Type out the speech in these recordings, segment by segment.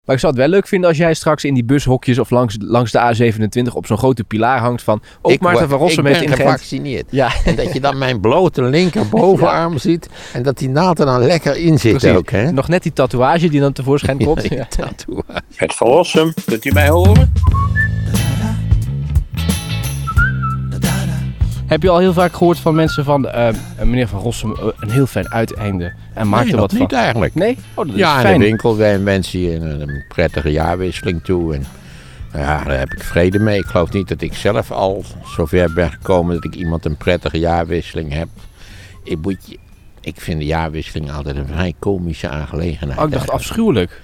Maar ik zou het wel leuk vinden als jij straks in die bushokjes of langs de A27 op zo'n grote pilaar hangt van... Maarten van Rossum heeft in Gent. Ik ben gevaccineerd. Ja. En dat je dan mijn blote linkerbovenarm ziet en dat die naald er dan lekker in zit. Precies. Ook. Hè? Nog net die tatoeage die dan tevoorschijn komt. Ja, tatoeage. Het Van Rossum, kunt u mij horen? Heb je al heel vaak gehoord van mensen van... meneer Van Rossum, een heel fijn uiteinde. En maakt er wat van. Niet eigenlijk. Nee? Oh, dat is fijn. In de winkel wensen je een prettige jaarwisseling toe. En daar heb ik vrede mee. Ik geloof niet dat ik zelf al zover ben gekomen dat ik iemand een prettige jaarwisseling heb. Ik vind de jaarwisseling altijd een vrij komische aangelegenheid. Oh, ik dacht afschuwelijk.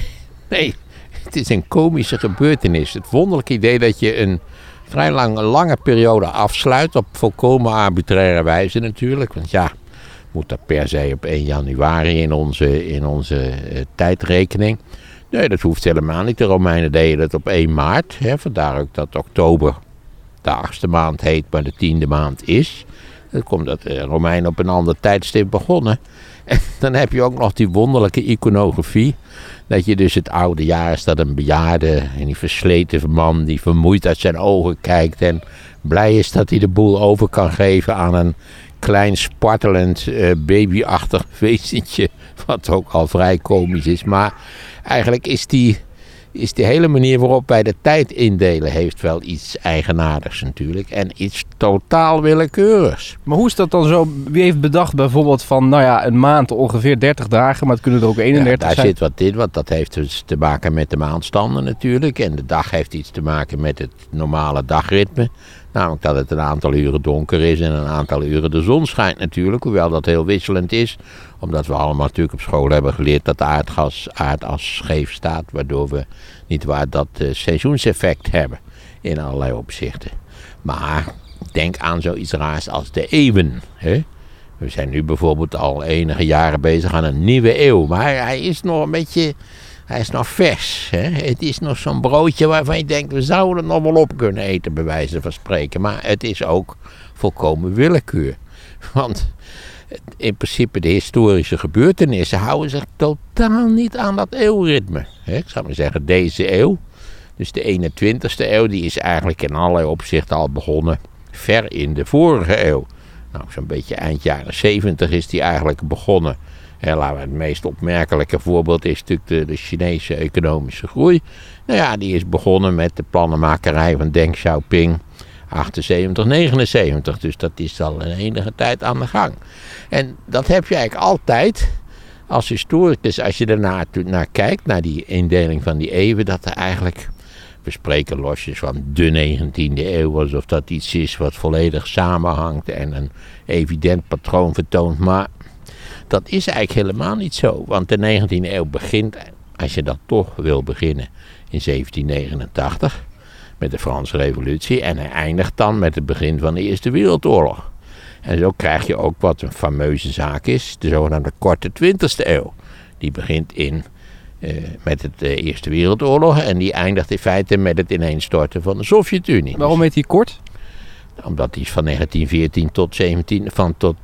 Nee, het is een komische gebeurtenis. Het wonderlijke idee dat je een vrij lange periode afsluit op volkomen arbitraire wijze natuurlijk. Want ja, moet dat per se op 1 januari in onze tijdrekening. Nee, dat hoeft helemaal niet. De Romeinen deden het op 1 maart. Hè, vandaar ook dat oktober de 8e maand heet, maar de 10e maand is. Dat komt dat de Romeinen op een ander tijdstip begonnen. En dan heb je ook nog die wonderlijke iconografie. Dat je dus het oude jaar is dat een bejaarde en die versleten man die vermoeid uit zijn ogen kijkt. En blij is dat hij de boel over kan geven aan een klein spartelend babyachtig wezentje. Wat ook al vrij komisch is. Maar eigenlijk is die hele manier waarop wij de tijd indelen heeft wel iets eigenaardigs natuurlijk. En iets totaal willekeurigs. Maar hoe is dat dan zo? Wie heeft bedacht bijvoorbeeld van een maand ongeveer 30 dagen, maar het kunnen er ook 31 daar zijn? Zit wat in, want dat heeft dus te maken met de maandstanden natuurlijk. En de dag heeft iets te maken met het normale dagritme. Namelijk dat het een aantal uren donker is en een aantal uren de zon schijnt natuurlijk. Hoewel dat heel wisselend is. Omdat we allemaal natuurlijk op school hebben geleerd dat de aardas scheef staat. Waardoor we nietwaar dat seizoenseffect hebben in allerlei opzichten. Maar denk aan zoiets raars als de eeuwen. Hè? We zijn nu bijvoorbeeld al enige jaren bezig aan een nieuwe eeuw. Maar hij is nog een beetje... Hij is nog vers. Hè? Het is nog zo'n broodje waarvan je denkt, we zouden het nog wel op kunnen eten, bij wijze van spreken. Maar het is ook volkomen willekeur. Want in principe de historische gebeurtenissen houden zich totaal niet aan dat eeuwritme. Ik zou maar zeggen, deze eeuw, dus de 21ste eeuw, die is eigenlijk in allerlei opzichten al begonnen ver in de vorige eeuw. Nou, zo'n beetje eind jaren 70 is die eigenlijk begonnen. Het meest opmerkelijke voorbeeld is natuurlijk de Chinese economische groei. Nou ja, die is begonnen met de plannenmakerij van Deng Xiaoping 78, 79. Dus dat is al een enige tijd aan de gang. En dat heb je eigenlijk altijd als historicus, als je ernaar kijkt, naar die indeling van die eeuwen, dat er eigenlijk, we spreken losjes van de 19e eeuw, alsof dat iets is wat volledig samenhangt en een evident patroon vertoont, maar dat is eigenlijk helemaal niet zo, want de 19e eeuw begint, als je dat toch wil beginnen, in 1789 met de Franse Revolutie en hij eindigt dan met het begin van de Eerste Wereldoorlog. En zo krijg je ook wat een fameuze zaak is, de zogenaamde korte 20e eeuw. Die begint met de Eerste Wereldoorlog en die eindigt in feite met het ineenstorten van de Sovjet-Unie. Waarom heet die kort? Omdat die van 1914 tot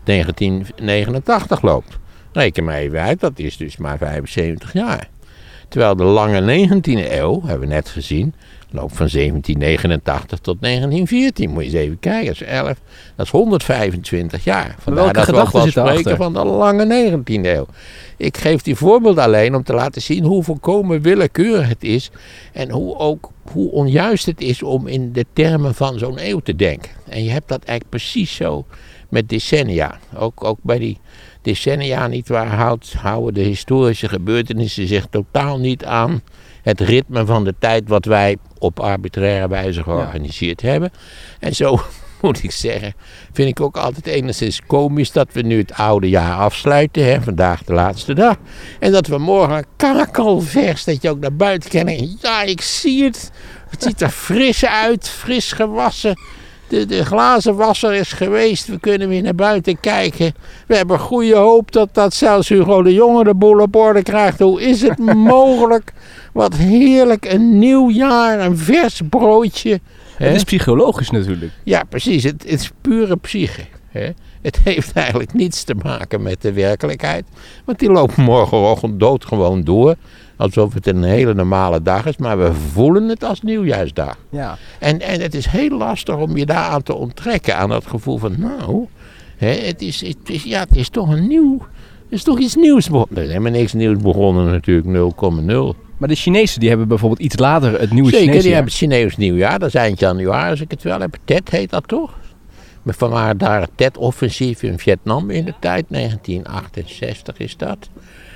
1989 loopt. Reken maar even uit, dat is dus maar 75 jaar. Terwijl de lange 19e eeuw, hebben we net gezien, loopt van 1789 tot 1914. Moet je eens even kijken, dat is 125 jaar. Vandaar dat we ook wel spreken van de lange 19e eeuw. Ik geef die voorbeeld alleen om te laten zien hoe volkomen willekeurig het is. En hoe onjuist het is om in de termen van zo'n eeuw te denken. En je hebt dat eigenlijk precies zo met decennia. Ook bij die decennia nietwaar houden de historische gebeurtenissen zich totaal niet aan het ritme van de tijd wat wij op arbitraire wijze georganiseerd hebben. En zo moet ik zeggen, vind ik ook altijd enigszins komisch dat we nu het oude jaar afsluiten, hè, vandaag de laatste dag. En dat we morgen kakelvers, dat je ook naar buiten kan en ja, ik zie het. Het ziet er fris uit, fris gewassen. De glazenwasser is geweest, we kunnen weer naar buiten kijken. We hebben goede hoop dat zelfs Hugo de Jonge de boel op orde krijgt. Hoe is het mogelijk? Wat heerlijk, een nieuw jaar, een vers broodje. Het is psychologisch natuurlijk. Ja, precies. Het is pure psyche. Hè? Het heeft eigenlijk niets te maken met de werkelijkheid. Want die loopt morgenochtend doodgewoon door. Alsof het een hele normale dag is. Maar we voelen het als nieuwjaarsdag. Ja. En het is heel lastig om je daaraan te onttrekken. Aan dat gevoel van het is toch een nieuw... Het is toch iets nieuws begonnen. Er is helemaal niks nieuws begonnen natuurlijk, 0,0. Maar de Chinezen die hebben bijvoorbeeld iets later het nieuwe Zeker, Chinese die jaar. hebben het Chinees nieuwjaar. Dat is eind januari als ik het wel heb. Tet heet dat toch? Vanwaar daar het Tet-offensief in Vietnam in de tijd. 1968 is dat.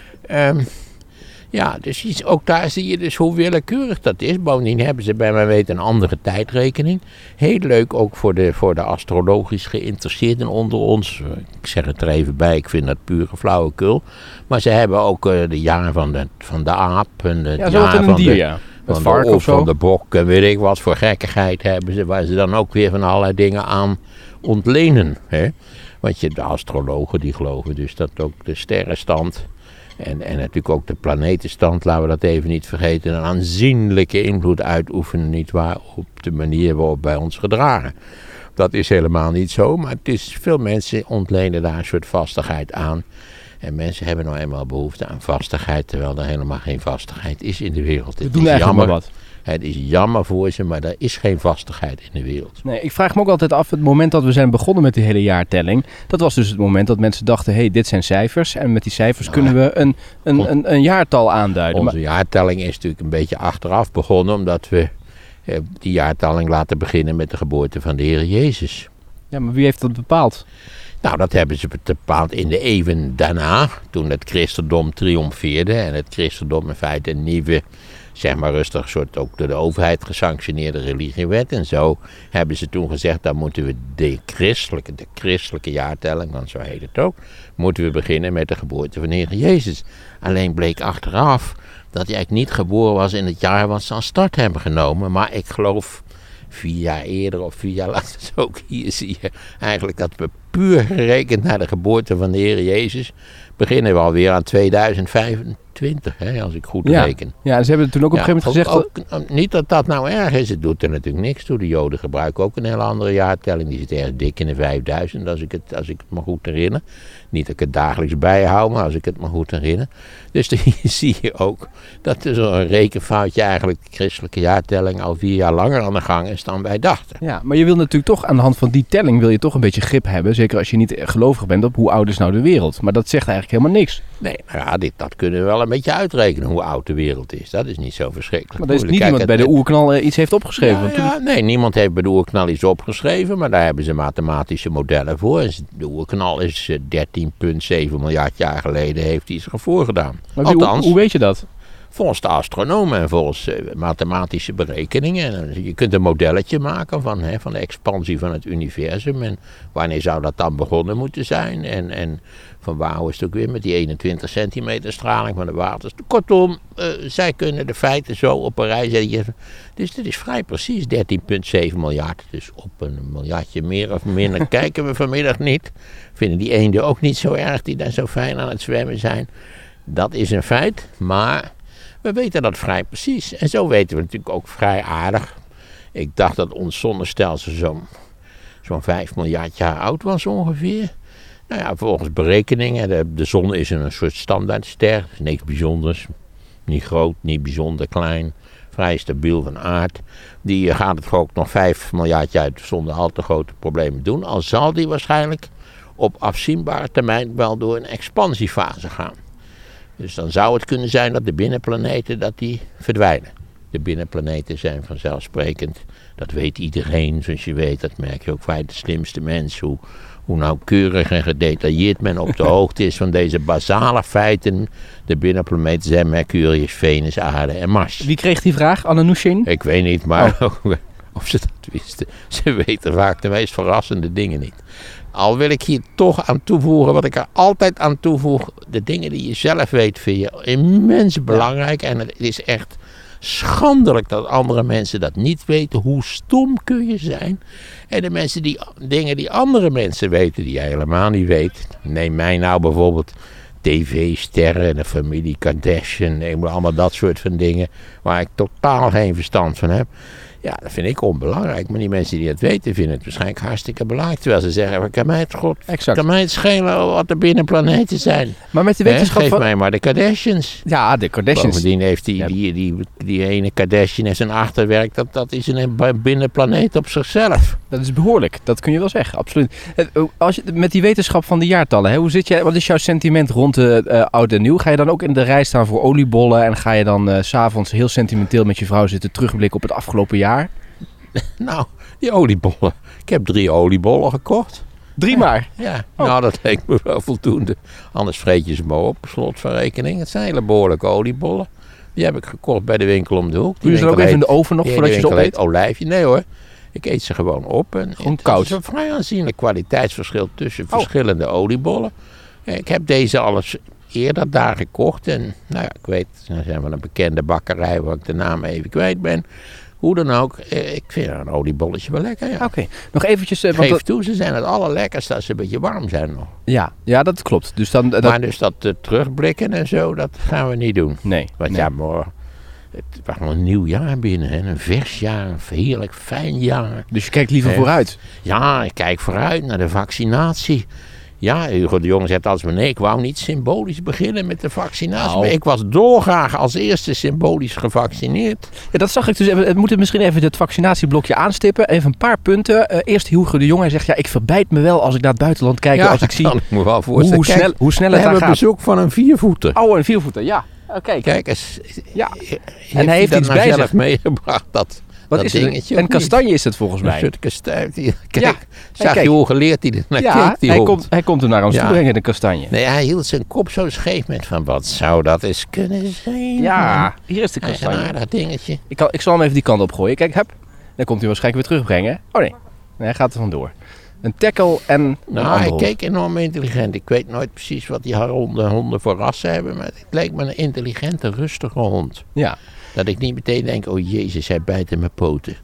Dus ook daar zie je dus hoe willekeurig dat is. Bovendien hebben ze bij mij weten een andere tijdrekening. Heel leuk ook voor de astrologisch geïnteresseerden onder ons. Ik zeg het er even bij, ik vind dat pure flauwekul. Maar ze hebben ook de jaar van de aap. En het jaar van Het vark of zo. Van de bok en weet ik wat voor gekkigheid hebben ze. Waar ze dan ook weer van allerlei dingen aan ontlenen. Hè? Want de astrologen die geloven dus dat ook de sterrenstand... En natuurlijk ook de planetenstand, laten we dat even niet vergeten, een aanzienlijke invloed uitoefenen, nietwaar, op de manier waarop wij ons gedragen. Dat is helemaal niet zo, maar veel mensen ontlenen daar een soort vastigheid aan. En mensen hebben nou eenmaal behoefte aan vastigheid, terwijl er helemaal geen vastigheid is in de wereld. We doen eigenlijk maar wat. Het is jammer voor ze, maar er is geen vastigheid in de wereld. Nee, ik vraag me ook altijd af, het moment dat we zijn begonnen met die hele jaartelling, dat was dus het moment dat mensen dachten, dit zijn cijfers en met die cijfers kunnen we een jaartal aanduiden. Onze jaartelling is natuurlijk een beetje achteraf begonnen, omdat we die jaartelling laten beginnen met de geboorte van de Heer Jezus. Ja, maar wie heeft dat bepaald? Nou, dat hebben ze bepaald in de eeuwen daarna, toen het christendom triomfeerde en het christendom in feite een nieuwe, zeg maar rustig, soort ook door de overheid gesanctioneerde religie werd. En zo hebben ze toen gezegd, dan moeten we de christelijke jaartelling, want zo heet het ook, moeten we beginnen met de geboorte van de Heer Jezus. Alleen bleek achteraf dat hij eigenlijk niet geboren was in het jaar wat ze aan start hebben genomen, maar ik geloof 4 jaar eerder of 4 jaar later, ook hier zie je eigenlijk dat we puur gerekend naar de geboorte van de Heer Jezus, beginnen we alweer aan 2025, als ik goed reken. Ja, ze hebben toen ook op een gegeven moment gezegd... Niet dat dat nou erg is, het doet er natuurlijk niks toe. De Joden gebruiken ook een hele andere jaartelling. Die zit ergens dik in de 5000, als ik het me goed herinner. Niet dat ik het dagelijks bijhoud, maar als ik het me goed herinner. Dus hier zie je ook dat er zo'n rekenfoutje eigenlijk de christelijke jaartelling al 4 jaar langer aan de gang is dan wij dachten. Ja, maar je wil natuurlijk toch aan de hand van die telling wil je toch een beetje grip hebben. Zeker als je niet gelovig bent op hoe oud is nou de wereld. Maar dat zegt eigenlijk helemaal niks. Nee, dat kunnen we wel een beetje uitrekenen hoe oud de wereld is. Dat is niet zo verschrikkelijk. Maar er is niet iemand bij de oerknal iets heeft opgeschreven. Nee, niemand heeft bij de oerknal iets opgeschreven. Maar daar hebben ze mathematische modellen voor. De oerknal is 13,7 miljard jaar geleden heeft iets voorgedaan. Maar hoe weet je dat? Volgens de astronomen en volgens mathematische berekeningen. Je kunt een modelletje maken van de expansie van het universum. En wanneer zou dat dan begonnen moeten zijn? En van waar is het ook weer met die 21 centimeter straling van de waters. Kortom, zij kunnen de feiten zo op een rij zetten. Dus dit is vrij precies 13,7 miljard. Dus op een miljardje meer of minder kijken we vanmiddag niet. Vinden die eenden ook niet zo erg die daar zo fijn aan het zwemmen zijn. Dat is een feit, maar we weten dat vrij precies. En zo weten we natuurlijk ook vrij aardig. Ik dacht dat ons zonnestelsel zo'n 5 miljard jaar oud was ongeveer. Nou ja, volgens berekeningen, de zon is een soort standaardster. Is niks bijzonders. Niet groot, niet bijzonder klein. Vrij stabiel van aard. Die gaat het ook nog 5 miljard jaar zonder al te grote problemen doen. Al zal die waarschijnlijk op afzienbare termijn wel door een expansiefase gaan. Dus dan zou het kunnen zijn dat de binnenplaneten die verdwijnen. De binnenplaneten zijn vanzelfsprekend. Dat weet iedereen, zoals je weet. Dat merk je ook bij de slimste mensen. Hoe nauwkeurig en gedetailleerd men op de hoogte is van deze basale feiten. De binnenplaneten zijn Mercurius, Venus, Aarde en Mars. Wie kreeg die vraag? Ananushin? Ik weet niet, maar of ze dat wisten. Ze weten vaak de meest verrassende dingen niet. Al wil ik hier toch aan toevoegen, wat ik er altijd aan toevoeg. De dingen die je zelf weet vind je immens belangrijk. En het is echt schandelijk dat andere mensen dat niet weten. Hoe stom kun je zijn? En de dingen die andere mensen weten, die jij helemaal niet weet. Neem mij nou bijvoorbeeld tv-sterren, de familie Kardashian. Allemaal dat soort van dingen waar ik totaal geen verstand van heb. Ja, dat vind ik onbelangrijk. Maar die mensen die dat weten, vinden het waarschijnlijk hartstikke belangrijk. Terwijl ze zeggen, kan mij het schelen wat de binnenplaneten zijn. Maar met de wetenschap Geef mij maar de Kardashians. Ja, de Kardashians. Bovendien heeft die ene Kardashian en zijn achterwerk, dat is een binnenplaneet op zichzelf. Dat is behoorlijk, dat kun je wel zeggen, absoluut. Als je, met die wetenschap van de jaartallen, hè, hoe zit jij? Wat is jouw sentiment rond oud en nieuw? Ga je dan ook in de rij staan voor oliebollen en ga je dan 's avonds heel sentimenteel met je vrouw zitten terugblikken op het afgelopen jaar? Nou, die oliebollen. Ik heb 3 oliebollen gekocht. 3 maar? Ja, nou dat leek me wel voldoende. Anders vreet je ze maar op, slot van rekening. Het zijn hele behoorlijke oliebollen. Die heb ik gekocht bij de winkel om de hoek. Doe je ze ook even in de oven nog voordat je ze opeet? Olijfje, nee hoor. Ik eet ze gewoon op. En gewoon koud? Het is een vrij aanzienlijk kwaliteitsverschil tussen verschillende oliebollen. Ik heb deze alles eerder daar gekocht. En nou ja, ik weet, ze zijn van een bekende bakkerij waar ik de naam even kwijt ben. Hoe dan ook, ik vind een oliebolletje wel lekker, ja. Oké, nog eventjes... Geef toe, ze zijn het allerlekkerste als ze een beetje warm zijn nog. Ja, dat klopt. Dus dan, maar dus dat terugblikken en zo, dat gaan we niet doen. Nee. Want ja, maar het was nog een nieuw jaar binnen, hè? Een vers jaar, een heerlijk fijn jaar. Dus je kijkt liever vooruit? Ja, ik kijk vooruit naar de vaccinatie. Ja, Hugo de Jonge zegt altijd, nee, ik wou niet symbolisch beginnen met de vaccinatie. Nou. Maar ik was dolgraag als eerste symbolisch gevaccineerd. Ja, dat zag ik dus. We moeten misschien even het vaccinatieblokje aanstippen. Even een paar punten. Eerst Hugo de Jonge. Hij zegt, ja, ik verbijt me wel als ik naar het buitenland kijk. Ja, als ik zie kan ik me wel voorstellen. hoe snel we het daar hebben gaat. bezoek van een 4-voeter. Oh, een 4-voeter, ja. Kijk. Kijk eens. Ja. En hij heeft iets bij zich zelf meegebracht, dat dingetje. Het? Een kastanje is het volgens mij. Een soort kastanje. Kijk, Ja. zag Kijk. je hoe geleerd hij er naar Ja, keek, die hond. hij komt hem naar ons toe brengen, de kastanje. Nee, hij hield zijn kop zo scheef met van, wat zou dat eens kunnen zijn? Ja, hier is de Hij is een kastanje. aardig dingetje. Ik zal hem even die kant op gooien. Kijk, heb. Dan komt hij waarschijnlijk weer terugbrengen. Oh nee, hij gaat er vandoor. Een tackle en een Nou, andere hij hond. keek enorm intelligent. Ik weet nooit precies wat die honden voor rassen hebben, maar het leek me een intelligente, rustige hond. Ja. Dat ik niet meteen denk, oh jezus, hij bijt in mijn poten.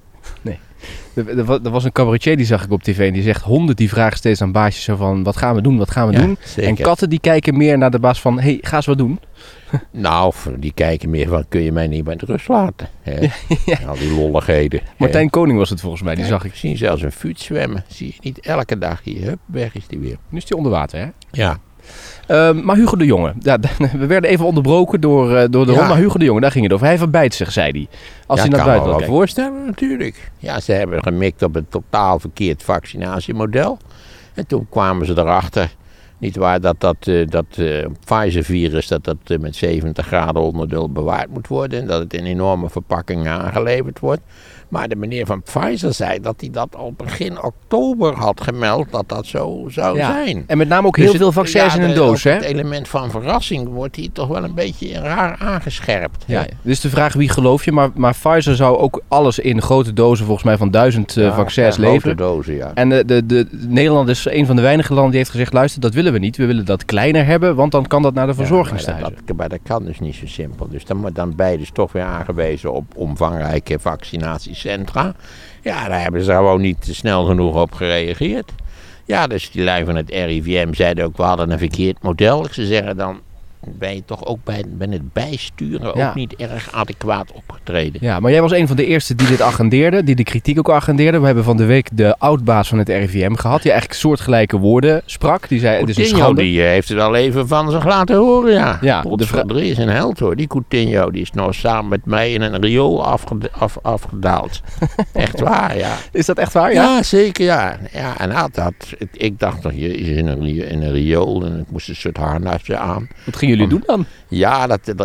Er was een cabaretier, die zag ik op tv. En die zegt, honden die vragen steeds aan baasjes zo van, wat gaan we doen, wat gaan we Ja, doen? zeker. En katten die kijken meer naar de baas van, hey, ga eens wat doen. Nou, die kijken meer van, kun je mij niet met rust laten? Hè? Al die lolligheden. Martijn Koning was het volgens mij, die zag ik. Ik zie zelfs een fuut zwemmen. Zie je niet elke dag hier. Hup, weg is die weer. Nu is die onder water, hè? Ja. Maar Hugo de Jonge, ja, we werden even onderbroken door de hond. Maar Hugo de Jonge, daar ging het over. Hij verbijt zich, zei hij. Als hij naar het kan me buitenland wel kijkt. voorstellen natuurlijk. Ja, ze hebben gemikt op een totaal verkeerd vaccinatiemodel. En toen kwamen ze erachter, niet waar, dat Pfizer-virus dat met 70 graden onder nul bewaard moet worden. En dat het in enorme verpakkingen aangeleverd wordt. Maar de meneer van Pfizer zei dat hij dat al begin oktober had gemeld dat dat zo zou zijn. En met name ook Dus heel veel vaccins in een doos, hè? Het element van verrassing wordt hier toch wel een beetje raar aangescherpt. Ja, dus de vraag wie geloof je, maar Pfizer zou ook alles in grote dozen, volgens mij van 1000 vaccins leveren. Dozen, ja. En Nederland is een van de weinige landen die heeft gezegd, luister, dat willen we niet. We willen dat kleiner hebben, want dan kan dat naar de verzorgingstehuizen. Maar dat kan dus niet zo simpel. Dus dan wordt dan beide toch weer aangewezen op omvangrijke vaccinatiecentra. Ja, daar hebben ze gewoon niet snel genoeg op gereageerd. Ja, dus die lui van het RIVM zeiden ook, we hadden een verkeerd model. Ze zeggen dan, ben je toch ook bij het bijsturen ook niet erg adequaat opgetreden. Ja, maar jij was een van de eerste die dit agendeerde, die de kritiek ook agendeerde. We hebben van de week de oud-baas van het RIVM gehad, die eigenlijk soortgelijke woorden sprak. Die zei, het is een Coutinho, schande. die heeft het al even van zich laten horen, ja. Ja, Godverdomme, is een held hoor. Die Coutinho, die is nou samen met mij in een riool afgedaald. Echt waar, ja. Is dat echt waar? Ja. Ja, zeker, ja. Ja, en ik dacht nog, je is in een riool en ik moest een soort harnasje aan. Wat gingen jullie doen dan? Ja,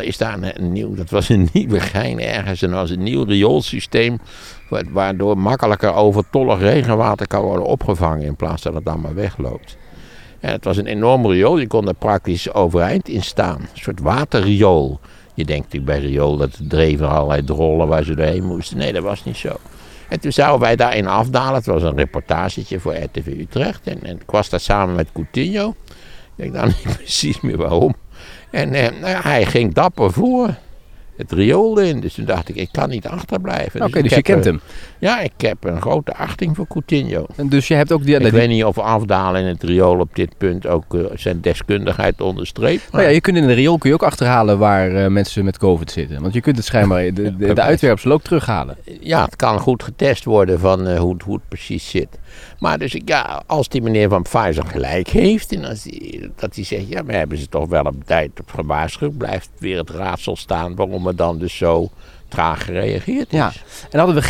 dat was een nieuwe gein ergens. En dat was een nieuw rioolsysteem, waardoor makkelijker overtollig regenwater kan worden opgevangen in plaats dat het dan maar wegloopt. En het was een enorm riool, je kon er praktisch overeind in staan. Een soort waterriool. Je denkt natuurlijk bij riool dat er dreven allerlei drollen waar ze doorheen moesten. Nee, dat was niet zo. En toen zouden wij daarin afdalen. Het was een reportagetje voor RTV Utrecht. En ik was daar samen met Coutinho. Ik weet dan niet precies meer waarom. En hij ging dapper voor. het riool in. Dus toen dacht ik kan niet achterblijven. Oké, dus je kent hem. Ja, ik heb een grote achting voor Coutinho. En dus je hebt ook Ik weet niet of afdalen in het riool op dit punt ook zijn deskundigheid onderstreept. Nou ja, je kunt in de riool ook achterhalen waar mensen met COVID zitten. Want je kunt het schijnbaar, de uitwerpsel ook terughalen. Ja, het kan goed getest worden van hoe het precies zit. Maar dus als die meneer van Pfizer gelijk heeft en dat hij zegt, we hebben ze toch wel op tijd op gewaarschuwd, blijft weer het raadsel staan waarom er dan dus zo traag gereageerd is. Ja, en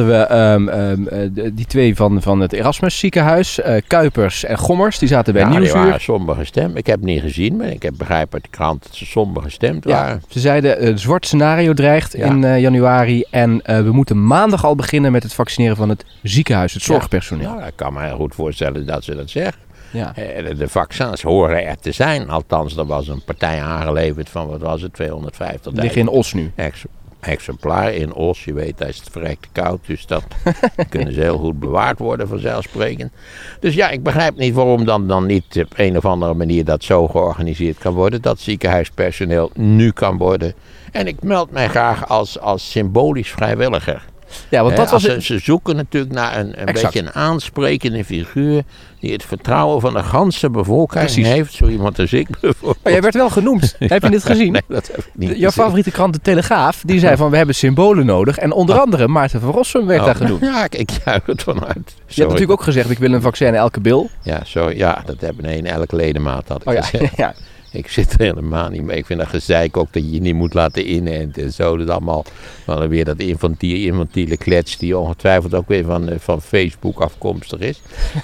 gisteren die twee van het Erasmus ziekenhuis, Kuipers en Gommers, die zaten bij Nieuwsuur. Die waren somber gestemd. Ik heb het niet gezien, maar ik heb begrepen uit de krant dat ze somber gestemd waren. Ze zeiden, een zwart scenario dreigt in januari en we moeten maandag al beginnen met het vaccineren van het ziekenhuis, het zorgpersoneel. Nou, ik kan me heel goed voorstellen dat ze dat zeggen. Ja. De vaccins horen er te zijn. Althans, er was een partij aangeleverd van, wat was het, 250.000. Liggen in Os nu. Exemplaar in Os. Je weet, daar is het verrekte koud. Dus dat kunnen ze heel goed bewaard worden, vanzelfsprekend. Dus ik begrijp niet waarom dan niet op een of andere manier dat zo georganiseerd kan worden. Dat ziekenhuispersoneel nu kan worden. En ik meld mij graag als symbolisch vrijwilliger. Ja, want dat was ze zoeken natuurlijk naar een beetje een aansprekende figuur die het vertrouwen van de ganse bevolking heeft. Zo iemand als ik bijvoorbeeld. Maar jij werd wel genoemd. Heb je dit gezien? Nee, dat heb ik niet gezien. Jouw favoriete krant, De Telegraaf, die zei van we hebben symbolen nodig. En onder andere Maarten van Rossum werd daar genoemd. Ja, ik juich het vanuit. Je hebt natuurlijk ook gezegd, ik wil een vaccin in elke bil. Ja, dat hebben we in elke ledemaat had ik gezegd. Ja. Ik zit er helemaal niet mee. Ik vind dat gezeik ook dat je je niet moet laten inenten en zo. Dat allemaal wel weer dat infantiele klets die ongetwijfeld ook weer van Facebook afkomstig is.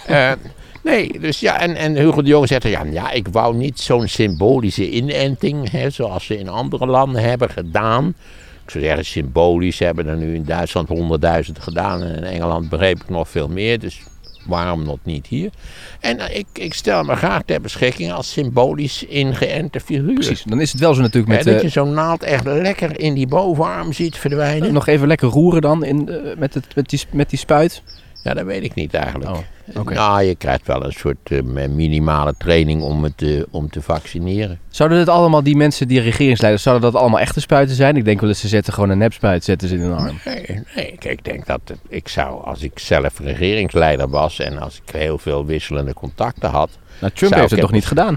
Nee, dus en Hugo de Jonge zegt ik wou niet zo'n symbolische inenting, zoals ze in andere landen hebben gedaan. Ik zou zeggen, symbolisch hebben er nu in Duitsland 100.000 gedaan en in Engeland begreep ik nog veel meer, dus waarom nog niet hier? En ik stel me graag ter beschikking als symbolisch ingeënte figuur. Precies, dan is het wel zo natuurlijk met... dat je zo'n naald echt lekker in die bovenarm ziet verdwijnen. Nog even lekker roeren dan met die spuit. Ja, dat weet ik niet eigenlijk. Okay. Nou, je krijgt wel een soort minimale training om te vaccineren. Zouden het allemaal, die mensen, die regeringsleiders, zouden dat allemaal echte spuiten zijn? Ik denk wel dat ze zetten gewoon een nepspuit zetten ze in een arm. Nee, kijk, ik denk dat ik zou, als ik zelf regeringsleider was en als ik heel veel wisselende contacten had... Nou, Trump heeft het toch niet gedaan?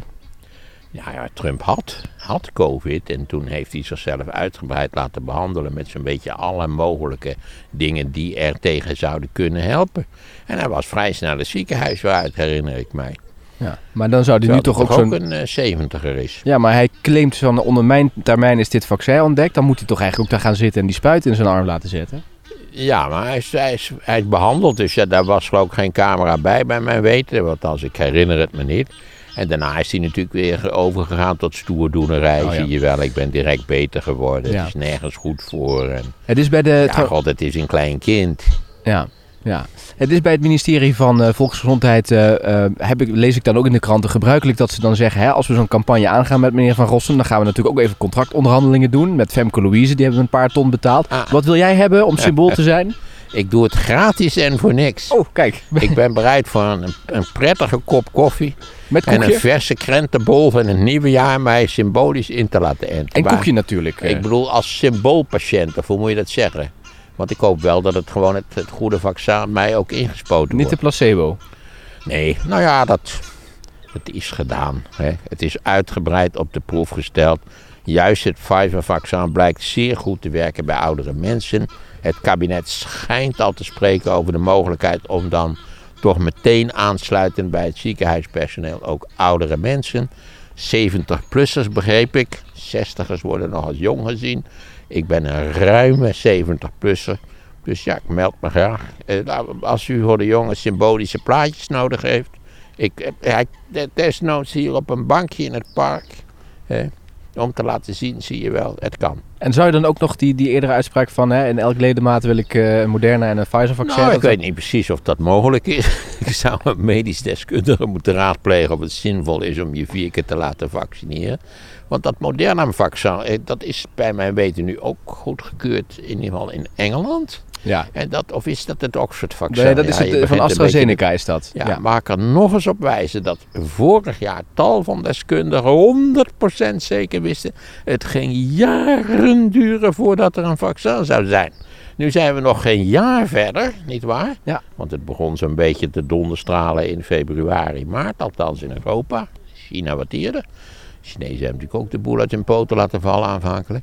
Ja, Trump had COVID en toen heeft hij zichzelf uitgebreid laten behandelen met zo'n beetje alle mogelijke dingen die er tegen zouden kunnen helpen. En hij was vrij snel het ziekenhuis uit, herinner ik mij. Ja, maar dan zou hij nu toch ook zo'n... een 70er is. Ja, maar hij claimt van onder mijn termijn is dit vaccin ontdekt. Dan moet hij toch eigenlijk ook daar gaan zitten en die spuit in zijn arm laten zetten? Ja, maar hij is behandeld, dus daar was geloof ik geen camera bij mijn weten. Want als ik herinner het me niet. En daarna is hij natuurlijk weer overgegaan tot stoerdoenerij. Zie je wel, ik ben direct beter geworden. Het is nergens goed voor. En... Het is bij de... het is een klein kind. Ja. Het is bij het ministerie van Volksgezondheid, lees ik dan ook in de kranten, gebruikelijk dat ze dan zeggen, als we zo'n campagne aangaan met meneer Van Rossum, dan gaan we natuurlijk ook even contractonderhandelingen doen met Femke Louise, die hebben een paar ton betaald. Wat wil jij hebben om symbool te zijn? Ik doe het gratis en voor niks. Oh, kijk. Ik ben bereid voor een prettige kop koffie. Met koekje? En een verse krentenbol van het nieuwe jaar mij symbolisch in te laten enten. En koekje natuurlijk. Ik bedoel als symboolpatiënt, of hoe moet je dat zeggen? Want ik hoop wel dat het gewoon het goede vaccin mij ook ingespoten wordt. Niet de placebo? Nee, nou ja, dat is gedaan. Hè. Het is uitgebreid op de proef gesteld. Juist het Pfizer-vaccin blijkt zeer goed te werken bij oudere mensen. Het kabinet schijnt al te spreken over de mogelijkheid om dan toch meteen aansluitend bij het ziekenhuispersoneel ook oudere mensen. 70-plussers begreep ik. 60ers worden nog als jong gezien. Ik ben een ruime 70-plusser. Dus ja, ik meld me graag. Als u voor de jongen symbolische plaatjes nodig heeft. Desnoods hier op een bankje in het park. Om te laten zien, zie je wel, het kan. En zou je dan ook nog die eerdere uitspraak van in elk ledemaat wil ik een Moderna en een Pfizer-vaccin? Nou, ik weet niet precies of dat mogelijk is. Ik zou een medisch deskundige moeten raadplegen of het zinvol is om je 4 keer te laten vaccineren. Want dat Moderna-vaccin, dat is bij mijn weten nu ook goedgekeurd, in ieder geval in Engeland. Ja. En of is dat het Oxford-vaccin? Nee, dat is het van AstraZeneca is dat. Ja, maar ik kan nog eens op wijzen dat vorig jaar tal van deskundigen 100% zeker wisten. Het ging jaren duren voordat er een vaccin zou zijn. Nu zijn we nog geen jaar verder, nietwaar? Ja. Want het begon zo'n beetje te donderstralen in februari, maart, althans in Europa. China wat eerder. De Chinezen hebben natuurlijk ook de boel uit hun poten laten vallen aanvankelijk.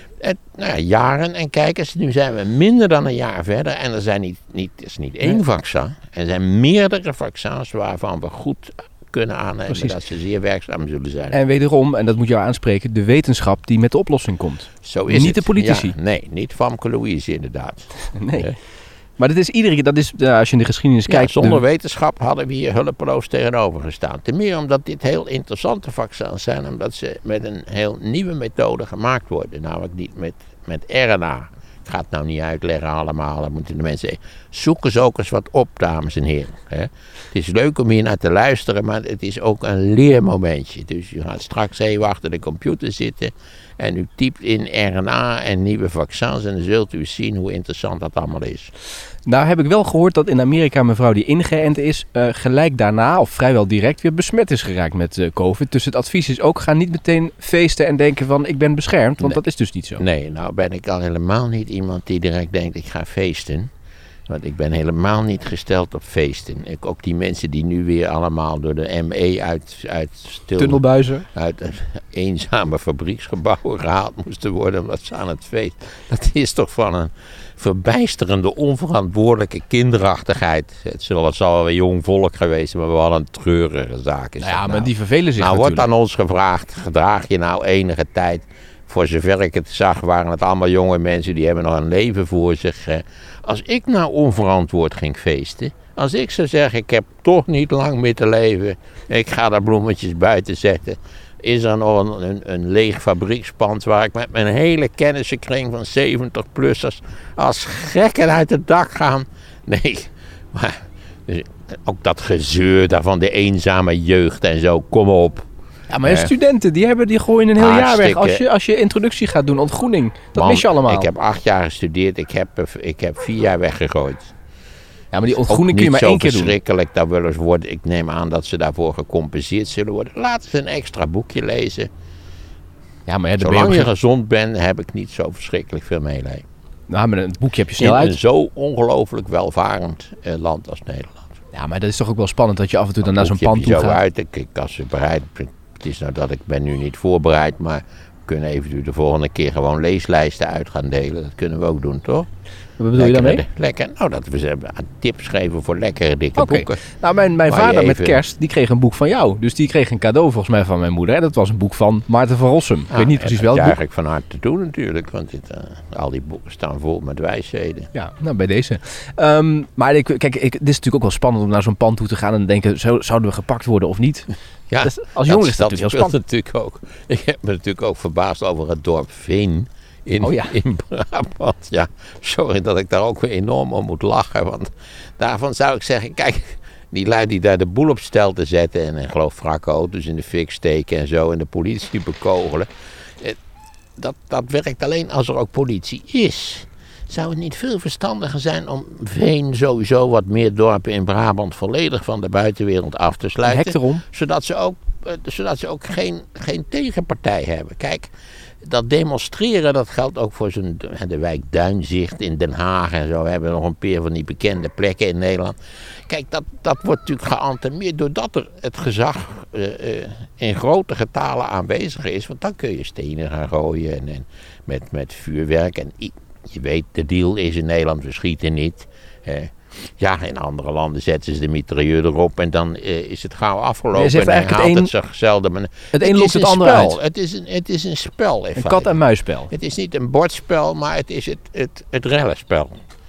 Jaren en kijk eens, nu zijn we minder dan een jaar verder en er is niet één vaccin. Er zijn meerdere vaccins waarvan we goed kunnen aannemen dat ze zeer werkzaam zullen zijn. En wederom, en dat moet jou aanspreken, de wetenschap die met de oplossing komt. Zo is niet de politici. Ja, nee, niet Famke Louise inderdaad. Nee. Maar dat is iedere keer, als je in de geschiedenis kijkt... Zonder wetenschap hadden we hier hulpeloos tegenover gestaan. Ten meer omdat dit heel interessante vaccins zijn, omdat ze met een heel nieuwe methode gemaakt worden. Namelijk niet met RNA. Ik ga het nou niet uitleggen allemaal, dan moeten de mensen zeggen. Zoek eens ook eens wat op, dames en heren. Het is leuk om hier naar te luisteren, maar het is ook een leermomentje. Dus u gaat straks even achter de computer zitten en u typt in RNA en nieuwe vaccins en dan zult u zien hoe interessant dat allemaal is. Nou heb ik wel gehoord dat in Amerika een mevrouw die ingeënt is, gelijk daarna of vrijwel direct weer besmet is geraakt met COVID. Dus het advies is ook, ga niet meteen feesten en denken van ik ben beschermd, want dat is dus niet zo. Nee, nou ben ik al helemaal niet iemand die direct denkt ik ga feesten. Want ik ben helemaal niet gesteld op feesten. Ook die mensen die nu weer allemaal door de ME uit tunnelbuizen, uit eenzame fabrieksgebouwen gehaald moesten worden omdat ze aan het feest. Dat is toch van een verbijsterende, onverantwoordelijke kinderachtigheid. Het zal wel een jong volk geweest zijn, maar wel een treurige zaak. Maar die vervelen zich natuurlijk. Wordt aan ons gevraagd, gedraag je nou enige tijd. Voor zover ik het zag, waren het allemaal jonge mensen die hebben nog een leven voor zich. Als ik nou onverantwoord ging feesten, als ik zou zeggen, ik heb toch niet lang meer te leven, ik ga daar bloemetjes buiten zetten, is er nog een leeg fabriekspand waar ik met mijn hele kennissenkring van 70-plussers als gekken uit het dak gaan. Nee, maar ook dat gezeur daar van de eenzame jeugd en zo, kom op. Ja, maar studenten, die gooien een heel jaar weg. Als je introductie gaat doen, ontgroening, dat mis je allemaal. Ik heb 8 jaar gestudeerd, ik heb 4 jaar weggegooid. Ja, maar die ontgroening kun je maar 1 keer doen. Verschrikkelijk, dat wel eens wordt. Ik neem aan dat ze daarvoor gecompenseerd zullen worden. Laten ze een extra boekje lezen. Ja, maar zolang je gezond bent, heb ik niet zo verschrikkelijk veel meeleven. Nou, maar een boekje heb je snel uit. In een zo ongelooflijk welvarend land als Nederland. Ja, maar dat is toch ook wel spannend dat je af en toe dan naar zo'n pand toe gaat. Als ze bereid, het is nou dat ik ben nu niet voorbereid, maar we kunnen eventueel de volgende keer gewoon leeslijsten uit gaan delen. Dat kunnen we ook doen, toch? Wat bedoel je daarmee? Lekker, nou dat we tips geven voor lekkere dikke boeken. Nou, mijn vader met kerst, die kreeg een boek van jou. Dus die kreeg een cadeau volgens mij van mijn moeder. En dat was een boek van Maarten van Rossum. Ik weet niet precies welk boek. Dat eigenlijk van harte toe natuurlijk. Want al die boeken staan vol met wijsheden. Ja, nou bij deze. Maar kijk, het is natuurlijk ook wel spannend om naar zo'n pand toe te gaan en denken, zouden we gepakt worden of niet? Ja, als jongen is dat natuurlijk heel spannend. Natuurlijk ook. Ik heb me natuurlijk ook verbaasd over het dorp Veen. In Brabant, ja. Sorry dat ik daar ook weer enorm om moet lachen. Want daarvan zou ik zeggen, kijk, die lui die daar de boel op stel te zetten en ik geloof wrakauto's in de fik steken en zo en de politie bekogelen. Dat werkt alleen als er ook politie is. Zou het niet veel verstandiger zijn om Veen sowieso wat meer dorpen in Brabant volledig van de buitenwereld af te sluiten? Hek erom. Zodat ze ook geen tegenpartij hebben. Kijk, dat demonstreren, dat geldt ook voor de wijk Duinzicht in Den Haag en zo. We hebben nog een paar van die bekende plekken in Nederland. Kijk, dat wordt natuurlijk geantemeerd doordat er het gezag in grote getalen aanwezig is. Want dan kun je stenen gaan gooien en met vuurwerk. En je weet, de deal is in Nederland, we schieten niet. Ja, in andere landen zetten ze de mitrailleur erop en dan is het gauw afgelopen. En hij haalt het zich zelden. Het een lokt het ander uit. Het is een spel. Een kat-en-muisspel. Het is niet een bordspel, maar het is het rellenspel.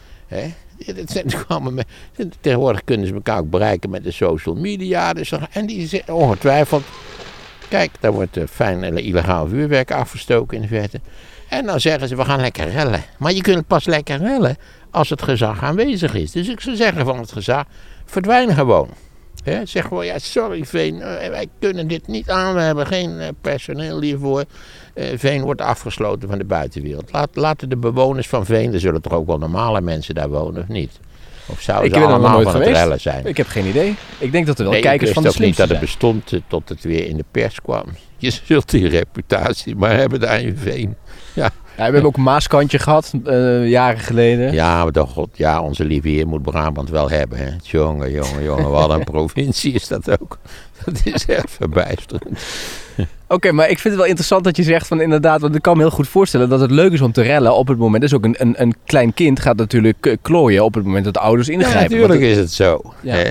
Tegenwoordig kunnen ze elkaar ook bereiken met de social media. En die zeggen ongetwijfeld, kijk, daar wordt fijn illegaal vuurwerk afgestoken in de verte. En dan zeggen ze, we gaan lekker rellen. Maar je kunt pas lekker rellen als het gezag aanwezig is. Dus ik zou zeggen van het gezag, verdwijn gewoon. Zeg gewoon, ja, sorry Veen, wij kunnen dit niet aan. We hebben geen personeel hiervoor. Veen wordt afgesloten van de buitenwereld. Laten de bewoners van Veen, er zullen toch ook wel normale mensen daar wonen, of niet? Of zouden ze allemaal van het rellen zijn? Ik heb geen idee. Ik denk dat er wel kijkers van de Ik slimste wist ook niet dat het bestond tot het weer in de pers kwam. Je zult die reputatie maar hebben daar in Veen. Ja. Ja, we hebben ook een Maaskantje gehad, jaren geleden. Ja, maar toch, God, ja, onze lieve heer moet Brabant wel hebben. Hè? Jongen, wat een provincie is dat ook. Dat is echt verbijsterend. Oké, maar ik vind het wel interessant dat je zegt van inderdaad, want ik kan me heel goed voorstellen dat het leuk is om te rellen op het moment. Dus ook een klein kind gaat natuurlijk klooien op het moment dat de ouders ingrijpen. Ja, natuurlijk is het zo. Ja. Hè?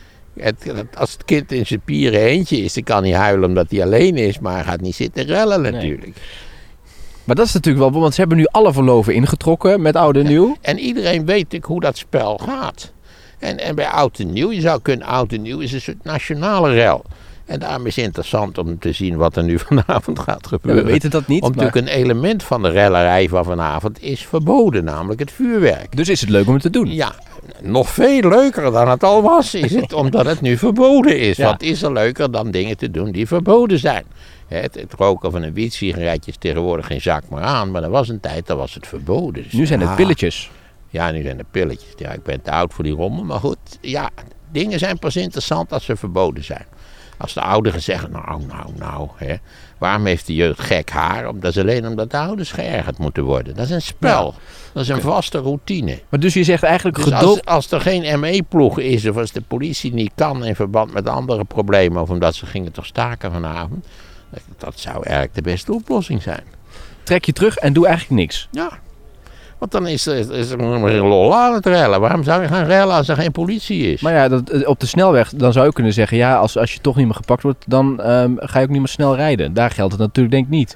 Als het kind in zijn pieren eentje is, dan kan hij huilen omdat hij alleen is, maar hij gaat niet zitten rellen natuurlijk. Nee. Maar dat is natuurlijk wel, want ze hebben nu alle verloven ingetrokken met oud en nieuw. En iedereen weet natuurlijk hoe dat spel gaat. En bij oud en nieuw, je zou kunnen, oud en nieuw is een soort nationale rel. En daarom is het interessant om te zien wat er nu vanavond gaat gebeuren. Ja, we weten dat niet. Natuurlijk een element van de rellerij van vanavond is verboden, namelijk het vuurwerk. Dus is het leuk om het te doen? Ja, nog veel leuker dan het al was is het, omdat het nu verboden is. Ja. Wat is er leuker dan dingen te doen die verboden zijn? Het roken van een wietsigaretje is tegenwoordig geen zak meer aan, maar er was een tijd, dat was het verboden. Dus Nu zijn het pilletjes. Ja, nu zijn het pilletjes. Ja, ik ben te oud voor die rommel, maar goed. Ja, dingen zijn pas interessant als ze verboden zijn. Als de ouderen zeggen, nou, waarom heeft de jeugd gek haar? Dat is alleen omdat de ouders geërgerd moeten worden. Dat is een spel. Ja. Dat is een vaste routine. Maar dus je zegt eigenlijk dus als er geen ME-ploeg is, of als de politie niet kan in verband met andere problemen, of omdat ze gingen toch staken vanavond, dat zou eigenlijk de beste oplossing zijn. Trek je terug en doe eigenlijk niks. Ja. Want dan is er een lol aan het rellen. Waarom zou je gaan rellen als er geen politie is? Maar ja, op de snelweg, dan zou je kunnen zeggen, ja, als je toch niet meer gepakt wordt, dan ga je ook niet meer snel rijden. Daar geldt het natuurlijk denk ik niet.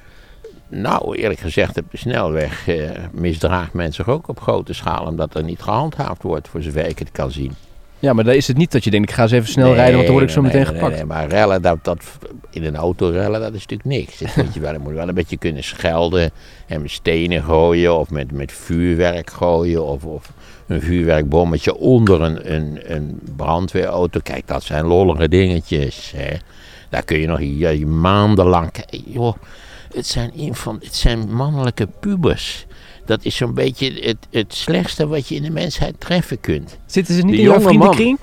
Nou, eerlijk gezegd, op de snelweg misdraagt men zich ook op grote schaal, omdat er niet gehandhaafd wordt, voor zover ik het kan zien. Ja, maar dan is het niet dat je denkt, ik ga eens even snel rijden, want dan word ik zo meteen gepakt. Nee, maar rellen, dat in een auto rellen, dat is natuurlijk niks. Je moet wel een beetje kunnen schelden en met stenen gooien of met vuurwerk gooien of een vuurwerkbommetje onder een brandweerauto. Kijk, dat zijn lollige dingetjes. Hè. Daar kun je nog maandenlang... Joh, het zijn mannelijke pubers. Dat is zo'n beetje het slechtste wat je in de mensheid treffen kunt. Zitten ze niet in jouw vriendenkring?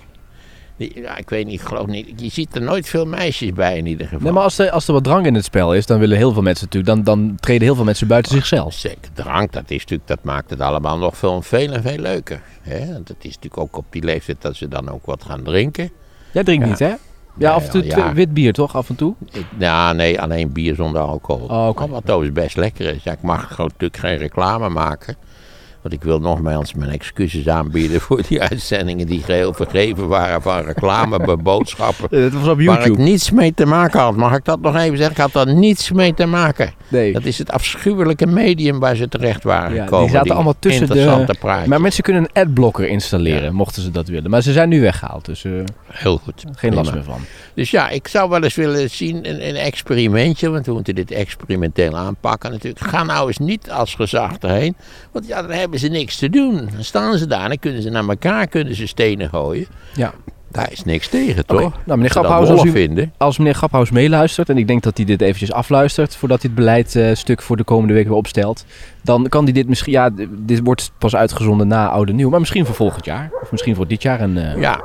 Ja, ik weet niet, ik geloof niet. Je ziet er nooit veel meisjes bij in ieder geval. Nee, maar als er wat drank in het spel is, dan willen heel veel mensen natuurlijk, dan treden heel veel mensen buiten zichzelf. Zeker, drank, dat maakt het allemaal nog veel en veel leuker. Hè? Dat is natuurlijk ook op die leeftijd dat ze dan ook wat gaan drinken. Jij drinkt niet, hè? Ja, af en toe wit bier toch, af en toe? Nee, alleen bier zonder alcohol. Oh, okay. Wat overigens best lekker is. Ja, ik mag natuurlijk geen reclame maken. Want ik wil nogmaals mijn excuses aanbieden voor die uitzendingen die geheel vergeven waren van reclame, boodschappen. Dat was op YouTube. Waar ik niets mee te maken had. Mag ik dat nog even zeggen? Ik had daar niets mee te maken. Nee. Dat is het afschuwelijke medium waar ze terecht waren gekomen. Die zaten allemaal tussen interessante praatjes. Maar mensen kunnen een adblocker installeren, mochten ze dat willen. Maar ze zijn nu weggehaald, dus heel goed. Geen last meer van. Dus ja, ik zou wel eens willen zien een experimentje, want we moeten dit experimenteel aanpakken natuurlijk. Ga nou eens niet als gezag erheen, want ja, dan hebben ze niks te doen. Dan staan ze daar en dan kunnen ze naar elkaar stenen gooien. Ja. Daar is niks tegen, toch? Okay. Nou, meneer Graphuis, als meneer Graphuis meeluistert, en ik denk dat hij dit eventjes afluistert voordat hij het beleidstuk voor de komende week weer opstelt, dan kan hij dit misschien, ja, dit wordt pas uitgezonden na Oud en Nieuw, maar misschien voor volgend jaar, of misschien voor dit jaar. Ja,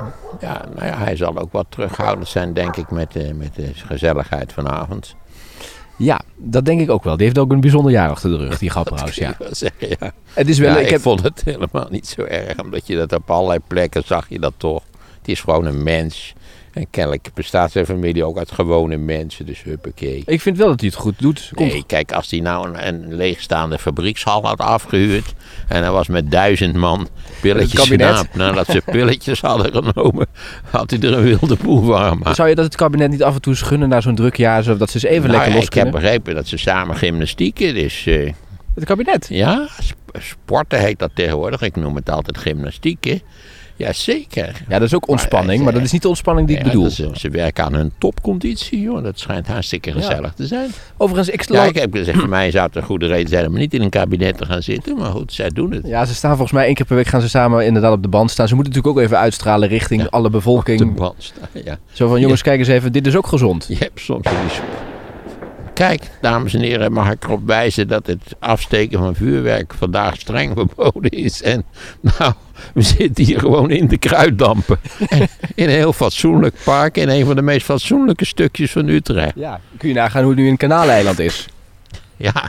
hij zal ook wat terughoudend zijn, denk ik, met de gezelligheid vanavond. Ja, dat denk ik ook wel. Die heeft ook een bijzonder jaar achter de rug, die Grapperhaus. Ja. Zeggen, ja. Het is wel, ik vond het helemaal niet zo erg, omdat je dat op allerlei plekken zag je dat toch. Het is gewoon een mens. En kennelijk bestaat zijn familie ook uit gewone mensen, dus huppakee. Ik vind wel dat hij het goed doet. Nee, kijk, als hij nou een leegstaande fabriekshal had afgehuurd en hij was met 1000 man pilletjes genaapt, nadat ze pilletjes hadden genomen, had hij er een wilde boel van gemaakt. Zou je dat het kabinet niet af en toe gunnen na zo'n druk jaar, zodat ze eens even lekker los kunnen? Ik heb begrepen dat ze samen gymnastieken, dus... het kabinet? Ja, sporten heet dat tegenwoordig. Ik noem het altijd gymnastieken. Jazeker. Ja, dat is ook ontspanning, maar dat is niet de ontspanning die ik bedoel. Ze werken aan hun topconditie, joh. Dat schijnt hartstikke gezellig te zijn. Overigens, ik ik heb gezegd, voor mij zou het een goede reden zijn om niet in een kabinet te gaan zitten. Maar goed, zij doen het. Ja, ze staan volgens mij 1 keer per week gaan ze samen inderdaad op de band staan. Ze moeten natuurlijk ook even uitstralen richting alle bevolking. Op de band staan, ja. Zo van, jongens, kijk eens even, dit is ook gezond. Je hebt soms die... Kijk, dames en heren, mag ik erop wijzen dat het afsteken van vuurwerk vandaag streng verboden is. En nou, we zitten hier gewoon in de kruiddampen. In een heel fatsoenlijk park, in een van de meest fatsoenlijke stukjes van Utrecht. Ja, kun je nagaan hoe het nu in Kanaaleiland is. Ja.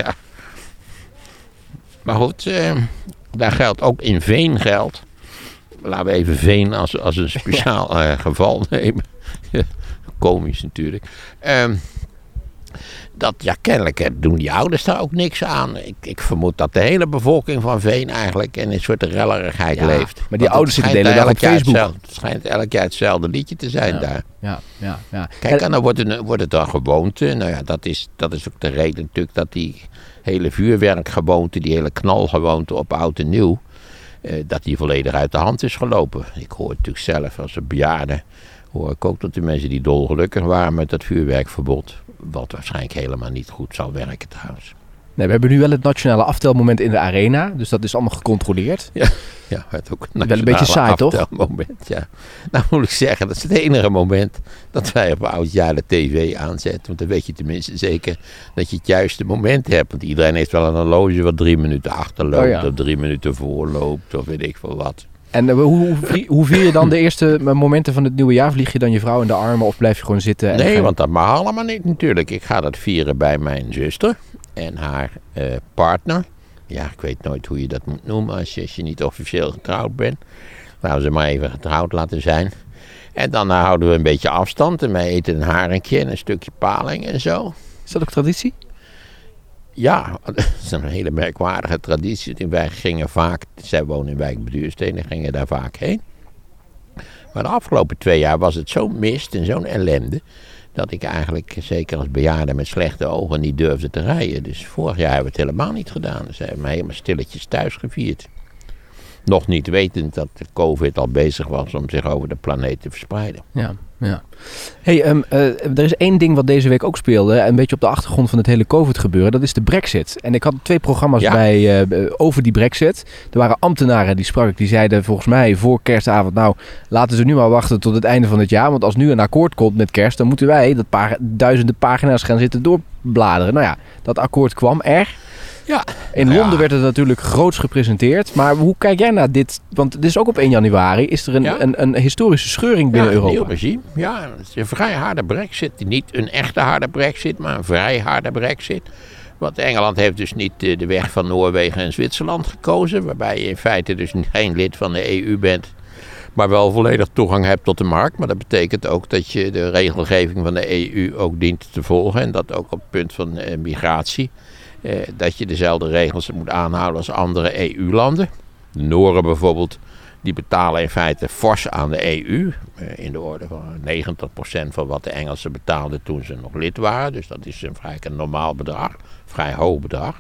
Maar goed, daar geldt ook in Veen geldt. Laten we even Veen als een speciaal geval nemen. Komisch natuurlijk. Kennelijk doen die ouders daar ook niks aan. Ik vermoed dat de hele bevolking van Veen eigenlijk in een soort rellerigheid leeft. Maar die ouders zitten de hele dag op Facebook. Het schijnt elk jaar hetzelfde liedje te zijn daar. Ja. Kijk, en dan wordt het dan gewoonte. Nou ja, dat is ook de reden natuurlijk dat die hele vuurwerkgewoonte, die hele knalgewoonte op oud en nieuw, dat die volledig uit de hand is gelopen. Ik hoor het natuurlijk zelf als een bejaarde. Hoor ik ook dat de mensen die dolgelukkig waren met dat vuurwerkverbod. Wat waarschijnlijk helemaal niet goed zal werken trouwens. Nee, we hebben nu wel het nationale aftelmoment in de arena. Dus dat is allemaal gecontroleerd. Ja, het ook wel een beetje saai, toch? Aftelmoment, ja. Nou moet ik zeggen, dat is het enige moment dat wij op oudjaar de tv aanzetten. Want dan weet je tenminste zeker dat je het juiste moment hebt. Want iedereen heeft wel een horloge wat 3 minuten achterloopt. Of 3 minuten voorloopt of weet ik veel wat. En hoe vier je dan de eerste momenten van het nieuwe jaar? Vlieg je dan je vrouw in de armen of blijf je gewoon zitten? Nee, want dat mag allemaal niet natuurlijk. Ik ga dat vieren bij mijn zuster en haar partner. Ja, ik weet nooit hoe je dat moet noemen als je niet officieel getrouwd bent. Laten ze maar even getrouwd laten zijn. En dan houden we een beetje afstand en wij eten een haringje en een stukje paling en zo. Is dat ook traditie? Ja, dat is een hele merkwaardige traditie. Wij gingen vaak, zij wonen in Wijk bij Duurstede, gingen daar vaak heen. Maar de afgelopen 2 jaar was het zo'n mist en zo'n ellende, dat ik eigenlijk, zeker als bejaarde met slechte ogen, niet durfde te rijden. Dus vorig jaar hebben we het helemaal niet gedaan. Dus hebben we helemaal stilletjes thuis gevierd. Nog niet wetend dat de COVID al bezig was om zich over de planeet te verspreiden. Ja. Hey, er is 1 ding wat deze week ook speelde, een beetje op de achtergrond van het hele COVID-gebeuren. Dat is de Brexit. En ik had 2 programma's over die Brexit. Er waren ambtenaren die sprak, die zeiden volgens mij voor kerstavond, nou laten ze nu maar wachten tot het einde van het jaar. Want als nu een akkoord komt met kerst, dan moeten wij duizenden pagina's gaan zitten doorbladeren. Nou ja, dat akkoord kwam er. Ja. In Londen werd het natuurlijk groots gepresenteerd. Maar hoe kijk jij naar dit? Want dit is ook op 1 januari. Is er een historische scheuring binnen Europa? Een nieuw regime. Ja, het is een vrij harde brexit. Niet een echte harde brexit, maar een vrij harde brexit. Want Engeland heeft dus niet de weg van Noorwegen en Zwitserland gekozen. Waarbij je in feite dus geen lid van de EU bent. Maar wel volledig toegang hebt tot de markt. Maar dat betekent ook dat je de regelgeving van de EU ook dient te volgen. En dat ook op het punt van migratie. Dat je dezelfde regels moet aanhouden als andere EU-landen. De Nooren bijvoorbeeld, die betalen in feite fors aan de EU. In de orde van 90% van wat de Engelsen betaalden toen ze nog lid waren. Dus dat is een normaal bedrag, vrij hoog bedrag.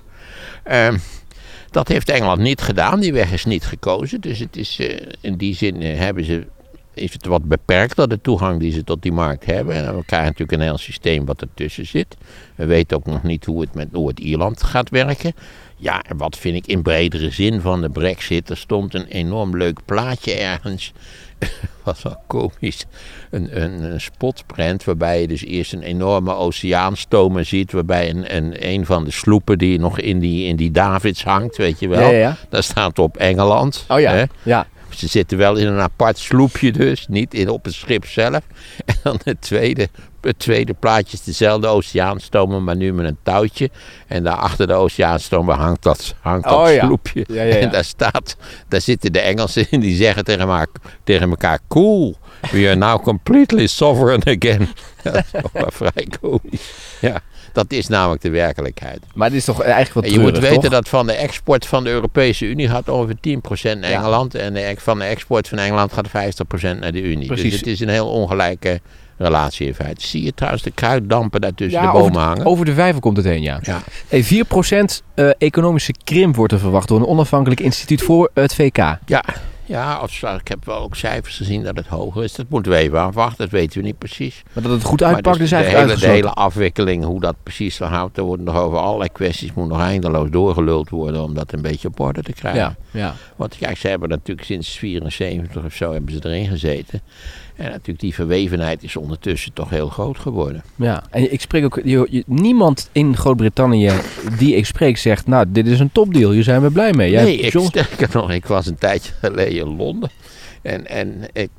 Dat heeft Engeland niet gedaan, die weg is niet gekozen. Dus het is, in die zin is het wat beperkter, de toegang die ze tot die markt hebben. En we krijgen natuurlijk een heel systeem wat ertussen zit. We weten ook nog niet hoe het met Noord-Ierland gaat werken. Ja, en wat vind ik in bredere zin van de Brexit? Er stond een enorm leuk plaatje ergens. Was wel komisch. Een spotprent waarbij je dus eerst een enorme oceaanstomer ziet. Waarbij een van de sloepen die nog in die Davids hangt, weet je wel. Ja. Daar staat op Engeland. Oh ja, hè? ja. Ze zitten wel in een apart sloepje dus, niet op het schip zelf. En dan het tweede plaatje is dezelfde oceaanstomer, maar nu met een touwtje. En daar achter de oceaanstomer hangt dat sloepje. Ja. En daar zitten de Engelsen in, die zeggen tegen elkaar, cool, we are now completely sovereign again. Ja, dat is toch wel vrij komisch. Ja. Dat is namelijk de werkelijkheid. Maar het is toch eigenlijk wat treurig, je moet weten toch? dat van de export van de Europese Unie gaat ongeveer 10% naar Engeland. En van de export van Engeland gaat 50% naar de Unie. Precies. Dus het is een heel ongelijke relatie in feite. Zie je trouwens de kruiddampen daar tussen de bomen hangen? Over de vijver komt het heen, ja. Hey, 4% economische krimp wordt er verwacht door een onafhankelijk instituut voor het VK. Ja, ik heb wel ook cijfers gezien dat het hoger is. Dat moeten we even afwachten, dat weten we niet precies. Maar dat het goed uitpakt dus is eigenlijk de hele afwikkeling, hoe dat precies verhoudt, er wordt nog over allerlei kwesties, moet nog eindeloos doorgeluld worden om dat een beetje op orde te krijgen. Ja. Want kijk, ze hebben natuurlijk sinds 74 of zo hebben ze erin gezeten. En natuurlijk die verwevenheid is ondertussen toch heel groot geworden. Ja, en ik spreek ook... niemand in Groot-Brittannië die ik spreek zegt... Nou, dit is een topdeal, hier zijn we blij mee. Nee, sterker nog, ik was een tijdje geleden in Londen. En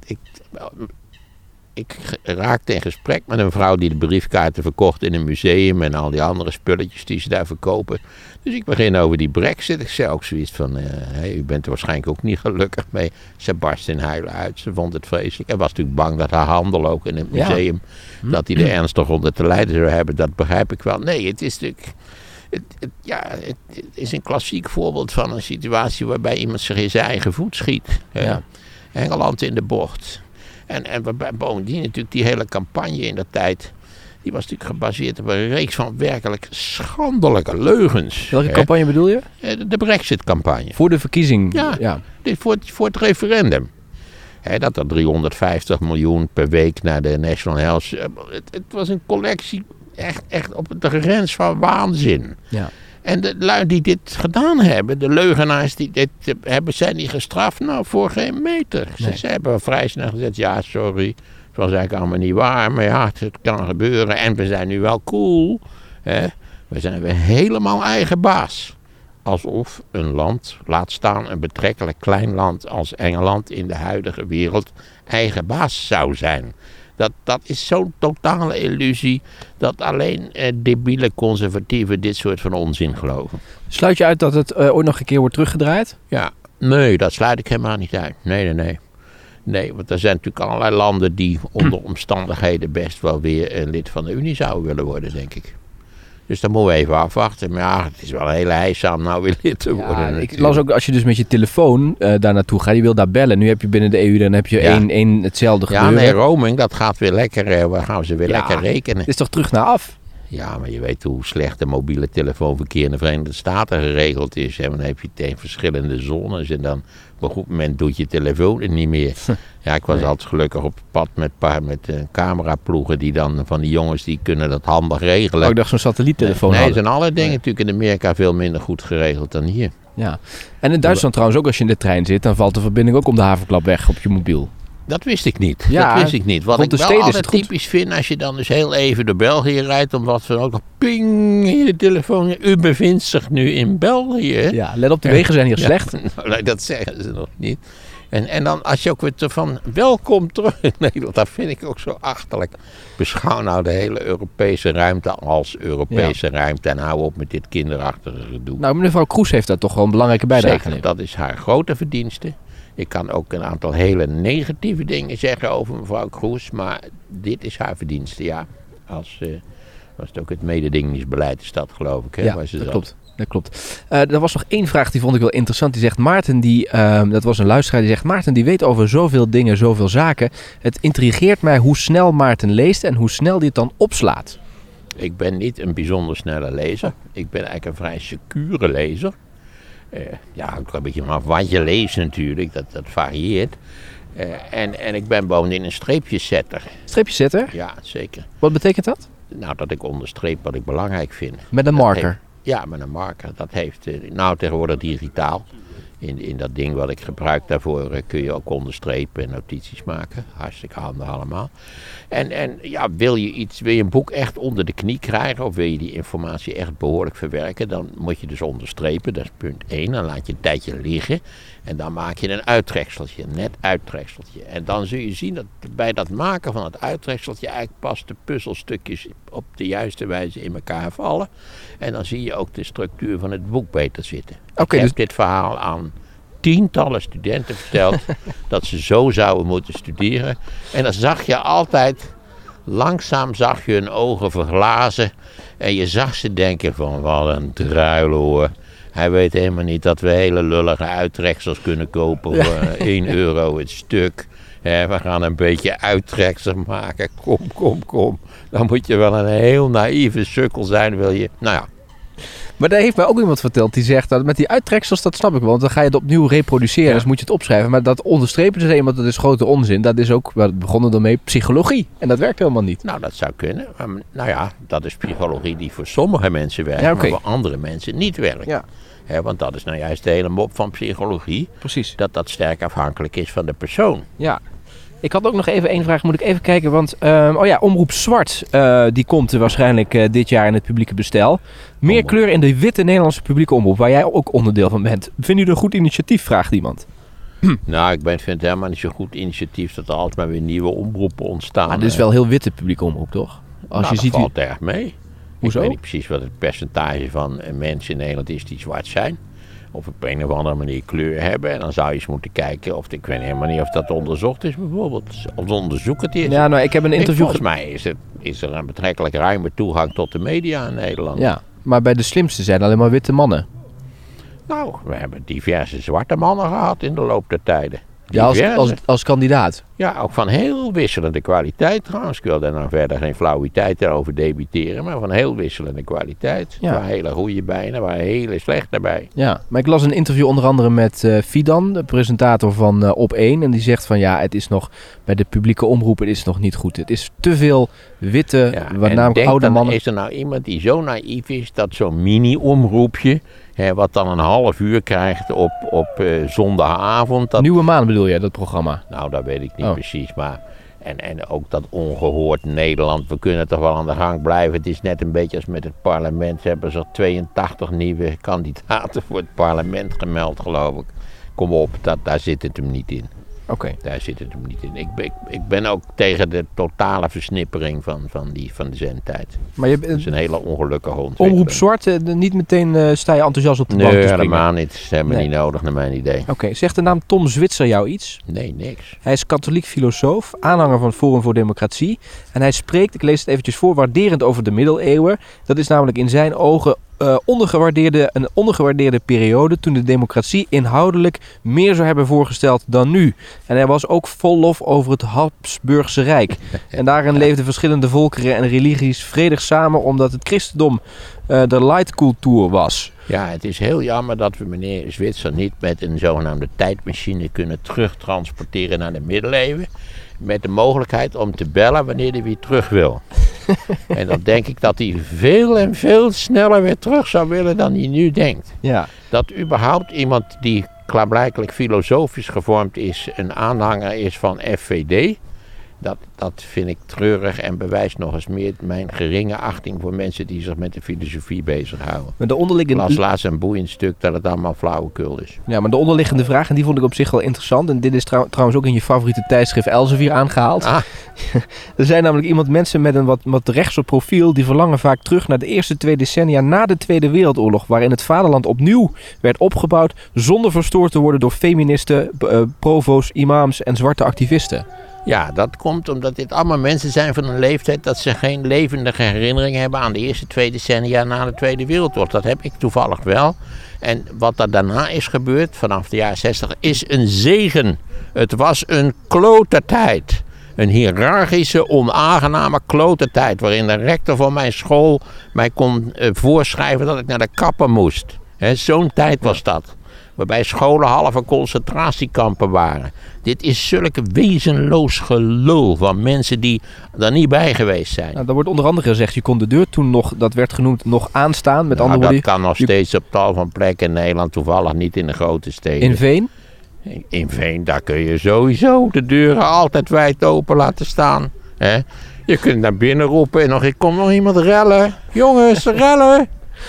ik raakte in gesprek met een vrouw die de briefkaarten verkocht in een museum en al die andere spulletjes die ze daar verkopen. Dus ik begin over die Brexit. Ik zei ook zoiets van, u bent er waarschijnlijk ook niet gelukkig mee. Ze barst in huilen uit, ze vond het vreselijk. En was natuurlijk bang dat haar handel ook in het museum, dat hij er ernstig onder te lijden zou hebben. Dat begrijp ik wel. Nee, het is natuurlijk... Het is een klassiek voorbeeld van een situatie waarbij iemand zich in zijn eigen voet schiet. Engeland in de bocht. En waarbij bovendien natuurlijk die hele campagne in de tijd, die was natuurlijk gebaseerd op een reeks van werkelijk schandelijke leugens. Welke campagne bedoel je? De Brexit-campagne. Voor de verkiezing? Ja. Voor het referendum. Dat er 350 miljoen per week naar de National Health. Het was een collectie echt op de grens van waanzin. Ja. En de lui die dit gedaan hebben, de leugenaars die dit hebben, zijn die gestraft? Nou, voor geen meter. Nee. Ze hebben vrij snel gezegd, ja, sorry, het was eigenlijk allemaal niet waar, maar ja, het kan gebeuren. En we zijn nu wel cool. We zijn weer helemaal eigen baas. Alsof een land, laat staan een betrekkelijk klein land als Engeland in de huidige wereld, eigen baas zou zijn. Dat is zo'n totale illusie dat alleen debiele conservatieven dit soort van onzin geloven. Sluit je uit dat het ooit nog een keer wordt teruggedraaid? Ja, nee, dat sluit ik helemaal niet uit. Nee, want er zijn natuurlijk allerlei landen die onder omstandigheden best wel weer een lid van de Unie zouden willen worden, denk ik. Dus dan moeten we even afwachten. Maar ja, het is wel een hele heisa om nou weer lid te worden. Natuurlijk. Ik las ook, als je dus met je telefoon daar naartoe gaat, je wil daar bellen. Nu heb je binnen de EU, dan heb je één hetzelfde gebeuren. Ja, nee, roaming, dat gaat weer lekker, waar gaan ze weer lekker rekenen. Het is toch terug naar af? Ja, maar je weet hoe slecht de mobiele telefoonverkeer in de Verenigde Staten geregeld is. En dan heb je tegen verschillende zones en dan op een goed moment doet je telefoon het niet meer. Ja, ik was altijd gelukkig op het pad met cameraploegen die dan, van die jongens die kunnen dat handig regelen. Oh, ik dacht zo'n satelliettelefoon. Nee, zijn alle dingen natuurlijk in Amerika veel minder goed geregeld dan hier. Ja, en in Duitsland trouwens ook als je in de trein zit, dan valt de verbinding ook om de haverklap weg op je mobiel. Dat wist ik niet. Wat ik wel altijd typisch vind, als je dan dus heel even door België rijdt, omdat we ook nog ping in de telefoon. U bevindt zich nu in België. Ja, let op, de wegen zijn hier slecht. Nou, dat zeggen ze nog niet. En dan als je ook weer van welkom terug in Nederland, dat vind ik ook zo achterlijk. Beschouw nou de hele Europese ruimte als Europese ruimte en hou op met dit kinderachtige gedoe. Nou, mevrouw Kroes heeft daar toch wel een belangrijke bijdrage geleverd. Dat is haar grote verdienste. Ik kan ook een aantal hele negatieve dingen zeggen over mevrouw Kroes, maar dit is haar verdienste, ja. Als was het ook het mededingingsbeleid is dat, geloof ik. Hè, ja, dat klopt. Er was nog één vraag, die vond ik wel interessant. Die zegt Maarten, dat was een luisteraar, die zegt Maarten die weet over zoveel dingen, zoveel zaken. Het intrigeert mij hoe snel Maarten leest en hoe snel hij het dan opslaat. Ik ben niet een bijzonder snelle lezer. Ik ben eigenlijk een vrij secure lezer. Ja, een beetje vanaf wat je leest natuurlijk, dat varieert. En ik ben bovendien een streepjesetter. Streepjesetter? Ja, zeker. Wat betekent dat? Nou, dat ik onderstreep wat ik belangrijk vind. Met een marker? Ja, met een marker. Dat heeft, tegenwoordig digitaal. In dat ding wat ik gebruik daarvoor kun je ook onderstrepen en notities maken. Hartstikke handig allemaal. En wil je een boek echt onder de knie krijgen of wil je die informatie echt behoorlijk verwerken, dan moet je dus onderstrepen. Dat is punt 1. Dan laat je een tijdje liggen en dan maak je een uittrekseltje, een net uittrekseltje. En dan zul je zien dat bij dat maken van het uittrekseltje eigenlijk pas de puzzelstukjes op de juiste wijze in elkaar vallen. En dan zie je ook de structuur van het boek beter zitten. Ik heb dit verhaal aan tientallen studenten verteld dat ze zo zouden moeten studeren. En dan zag je altijd, langzaam zag je hun ogen verglazen. En je zag ze denken van, wat een druil hoor. Hij weet helemaal niet dat we hele lullige uittreksels kunnen kopen voor €1 het stuk. We gaan een beetje uittreksel maken. Kom. Dan moet je wel een heel naïeve sukkel zijn, wil je. Nou ja. Maar daar heeft mij ook iemand verteld die zegt dat met die uittreksels, dat snap ik wel. Want dan ga je het opnieuw reproduceren, dus moet je het opschrijven. Maar dat onderstrepen ze iemand, dat is grote onzin. Dat is ook, we begonnen ermee, psychologie. En dat werkt helemaal niet. Nou, dat zou kunnen. Maar, nou ja, dat is psychologie die voor sommige mensen werkt, maar voor andere mensen niet werkt. Ja. Want dat is nou juist de hele mop van psychologie. Precies. Dat sterk afhankelijk is van de persoon. Ja. Ik had ook nog even één vraag, moet ik even kijken. Want, Omroep Zwart, die komt waarschijnlijk dit jaar in het publieke bestel. Meer kleur in de witte Nederlandse publieke omroep, waar jij ook onderdeel van bent. Vindt u het een goed initiatief, vraagt iemand. Nou, ik vind het helemaal niet zo'n goed initiatief dat er altijd maar weer nieuwe omroepen ontstaan. Maar dit is wel heel witte publieke omroep, toch? Dat valt erg mee. Hoezo? Ik weet niet precies wat het percentage van mensen in Nederland is die zwart zijn. Of op een of andere manier kleur hebben. En dan zou je eens moeten kijken of, ik weet helemaal niet of dat onderzocht is bijvoorbeeld. Of onderzoek het is. Ja, nou, ik heb een interview... Volgens mij is er een betrekkelijk ruime toegang tot de media in Nederland. Ja, maar bij de slimste zijn alleen maar witte mannen. Nou, we hebben diverse zwarte mannen gehad in de loop der tijden. Ja, als kandidaat. Ja, ook van heel wisselende kwaliteit trouwens. Ik wil daar nou verder geen flauwiteit over debiteren, maar van heel wisselende kwaliteit. Ja. Er waren hele goede bij en er waren hele slechte bij. Ja, maar ik las een interview onder andere met Fidan, de presentator van Op1. En die zegt van ja, het is nog bij de publieke omroep, het is nog niet goed. Het is te veel witte, namelijk oude mannen. Is er nou iemand die zo naïef is dat zo'n mini-omroepje, wat dan een half uur krijgt op zondagavond. Nieuwe Maan bedoel jij, dat programma? Nou, dat weet ik niet precies, maar... En ook dat ongehoord Nederland, we kunnen toch wel aan de gang blijven. Het is net een beetje als met het parlement. Ze hebben zo'n 82 nieuwe kandidaten voor het parlement gemeld, geloof ik. Kom op, daar zit het hem niet in. Oké. Daar zit het hem niet in. Ik ben ook tegen de totale versnippering van de zendtijd. Maar je dat is een hele ongelukkige ontwikkeling. Omroep Zwart, niet meteen sta je enthousiast op de bank te springen? Nee, helemaal niet. Dat is helemaal niet nodig naar mijn idee. Oké. Zegt de naam Tom Zwitser jou iets? Nee, niks. Hij is katholiek filosoof, aanhanger van het Forum voor Democratie. En hij spreekt, ik lees het eventjes voor, waarderend over de middeleeuwen. Dat is namelijk in zijn ogen een ondergewaardeerde periode toen de democratie inhoudelijk meer zou hebben voorgesteld dan nu. En hij was ook vol lof over het Habsburgse Rijk. En daarin leefden verschillende volkeren en religies vredig samen omdat het christendom de lightcultuur was. Ja, het is heel jammer dat we meneer Zwitser niet met een zogenaamde tijdmachine kunnen terugtransporteren naar de middeleeuwen. Met de mogelijkheid om te bellen wanneer hij weer terug wil. En dan denk ik dat hij veel en veel sneller weer terug zou willen dan hij nu denkt. Ja. Dat überhaupt iemand die klaarblijkelijk filosofisch gevormd is, een aanhanger is van FVD. Dat vind ik treurig en bewijst nog eens meer mijn geringe achting voor mensen die zich met de filosofie bezighouden. Maar de onderliggende... Ik las laatst een boeiend stuk dat het allemaal flauwekul is. Ja, maar de onderliggende vraag, en die vond ik op zich wel interessant. En dit is trouwens ook in je favoriete tijdschrift Elsevier aangehaald. Ah. Er zijn namelijk mensen met een wat rechtser profiel, die verlangen vaak terug naar de eerste 2 decennia na de Tweede Wereldoorlog, waarin het vaderland opnieuw werd opgebouwd zonder verstoord te worden door feministen, provo's, imams en zwarte activisten. Ja, dat komt omdat dit allemaal mensen zijn van een leeftijd dat ze geen levendige herinnering hebben aan de eerste 2 decennia na de Tweede Wereldoorlog. Dat heb ik toevallig wel. En wat er daarna is gebeurd, vanaf de jaren 60, is een zegen. Het was een klote tijd. Een hiërarchische, onaangename klote tijd, waarin de rector van mijn school mij kon voorschrijven dat ik naar de kapper moest. Zo'n tijd was dat. Waarbij scholen halve concentratiekampen waren. Dit is zulke wezenloos gelul van mensen die er niet bij geweest zijn. Nou, daar wordt onder andere gezegd, je kon de deur toen nog, dat werd genoemd, nog aanstaan. Met andere woorden, dat kan nog steeds op tal van plekken in Nederland, toevallig niet in de grote steden. In Veen? In Veen, daar kun je sowieso de deuren altijd wijd open laten staan. Je kunt naar binnen roepen en er komt nog iemand rellen. Jongens, rellen!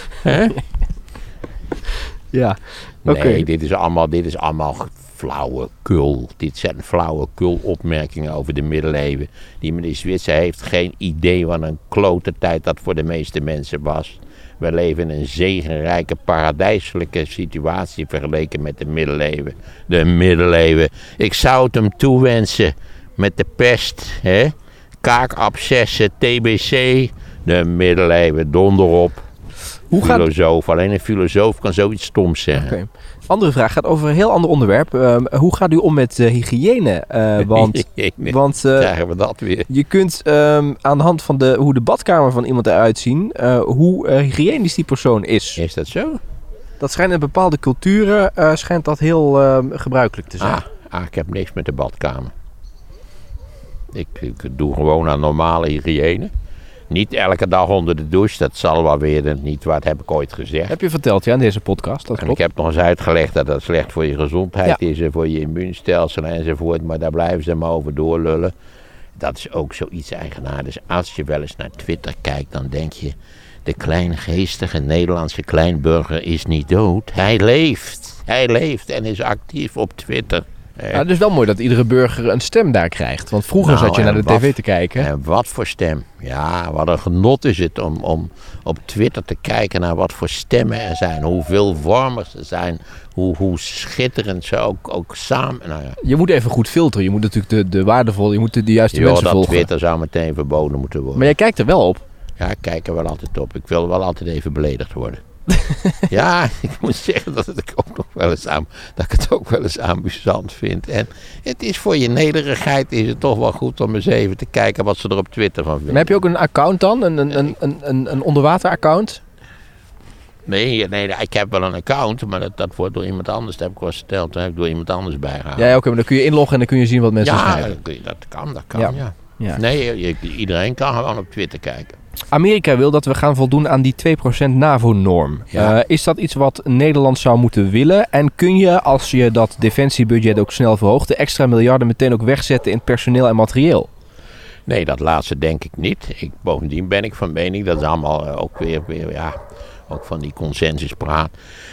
Ja. Okay. Nee, dit is allemaal flauwekul. Dit zijn flauwekul opmerkingen over de middeleeuwen. Die meneer Zwitser heeft geen idee wat een klote tijd dat voor de meeste mensen was. We leven in een zegenrijke, paradijselijke situatie vergeleken met de middeleeuwen. De middeleeuwen. Ik zou het hem toewensen met de pest, kaakabscessen, TBC. De middeleeuwen, donder op. Filosoof. Alleen een filosoof kan zoiets stoms zeggen. Okay. Andere vraag gaat over een heel ander onderwerp. Hoe gaat u om met hygiëne? Want krijgen we dat weer. je kunt aan de hand van hoe de badkamer van iemand eruit zien, hoe hygiënisch die persoon is. Is dat zo? Dat schijnt in bepaalde culturen schijnt dat heel gebruikelijk te zijn. Ik heb niks met de badkamer. Ik doe gewoon aan normale hygiëne. Niet elke dag onder de douche, dat zal wel weer niet, wat heb ik ooit gezegd. Heb je verteld, ja, in deze podcast, dat en klopt. ik heb nog eens uitgelegd dat dat slecht voor je gezondheid is en voor je immuunstelsel enzovoort, maar daar blijven ze maar over doorlullen. Dat is ook zoiets eigenaardigs. Als je wel eens naar Twitter kijkt, dan denk je, de kleingeestige Nederlandse kleinburger is niet dood. Hij leeft. Hij leeft en is actief op Twitter. Ja, het is wel mooi dat iedere burger een stem daar krijgt. Want vroeger zat je naar de tv te kijken. En wat voor stem. Ja, wat een genot is het om op Twitter te kijken naar wat voor stemmen er zijn. Hoeveel vormers er zijn. Hoe schitterend ze ook samen... Nou ja. Je moet even goed filteren. Je moet natuurlijk de waardevolle... Je moet de juiste mensen volgen. Twitter zou meteen verboden moeten worden. Maar jij kijkt er wel op. Ja, ik kijk er wel altijd op. Ik wil wel altijd even beledigd worden. Ja, ik moet zeggen dat ik het ook wel eens amusant vind. En het is voor je nederigheid is het toch wel goed om eens even te kijken wat ze er op Twitter van vinden. Maar heb je ook een account dan? Een onderwater-account? Nee, ik heb wel een account, maar dat wordt door iemand anders, dat heb ik wel verteld, daar heb ik door iemand anders bijgehouden. Ja, oké, maar dan kun je inloggen en dan kun je zien wat mensen schrijven. Ja, dat kan, ja. Nee, iedereen kan gewoon op Twitter kijken. Amerika wil dat we gaan voldoen aan die 2% NAVO-norm. Ja. Is dat iets wat Nederland zou moeten willen? En kun je, als je dat defensiebudget ook snel verhoogt, de extra miljarden meteen ook wegzetten in personeel en materieel? Nee, dat laatste denk ik niet. Bovendien ben ik van mening, dat is allemaal ook weer ook van die consensuspraat.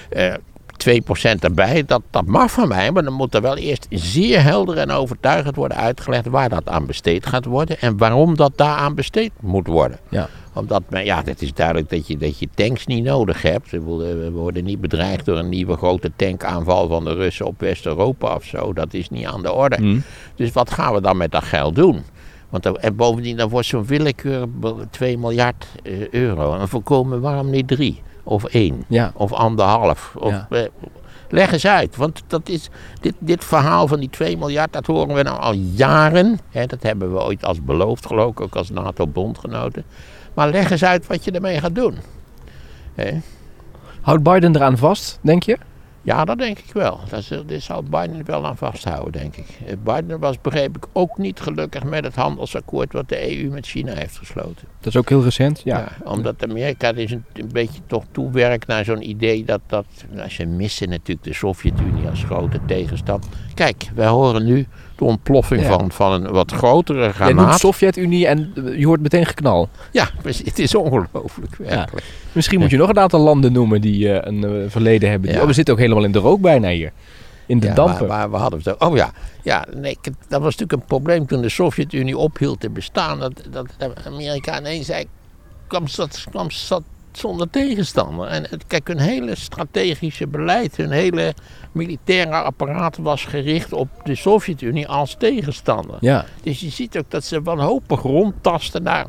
2% erbij, dat mag van mij, maar dan moet er wel eerst zeer helder en overtuigend worden uitgelegd waar dat aan besteed gaat worden en waarom dat daar aan besteed moet worden. Ja. Omdat, het is duidelijk dat je tanks niet nodig hebt. We worden niet bedreigd door een nieuwe grote tankaanval van de Russen op West-Europa of zo. Dat is niet aan de orde. Dus wat gaan we dan met dat geld doen? En bovendien, dan wordt zo'n willekeur 2 miljard euro. En voorkomen, waarom niet 3? Of 1, of 1,5. Leg eens uit, want dat is, dit verhaal van die 2 miljard, dat horen we nou al jaren. Dat hebben we ooit als beloofd, geloof ik, ook als NATO-bondgenoten. Maar leg eens uit wat je ermee gaat doen. Houdt Biden eraan vast, denk je? Ja, dat denk ik wel. Dit zal Biden wel aan vasthouden, denk ik. Biden was, begreep ik, ook niet gelukkig met het handelsakkoord wat de EU met China heeft gesloten. Dat is ook heel recent, ja. Omdat Amerika dus een beetje toch toewerkt naar zo'n idee dat ze missen natuurlijk de Sovjet-Unie als grote tegenstand. Kijk, wij horen nu de ontploffing van een wat grotere granaat. Je noemt Sovjet-Unie en je hoort meteen geknal. Ja, het is ongelooflijk werkelijk. Ja. Misschien moet je nog een aantal landen noemen die een verleden hebben. Ja. We zitten ook helemaal in de rook bijna hier. In de dampen. Maar we hadden het ook. Oh ja. Dat was natuurlijk een probleem toen de Sovjet-Unie ophield te bestaan. Dat Amerika ineens kwam zonder tegenstander. En kijk, hun hele strategische beleid, hun hele militaire apparaat was gericht op de Sovjet-Unie als tegenstander. Ja. Dus je ziet ook dat ze wanhopig rondtasten naar...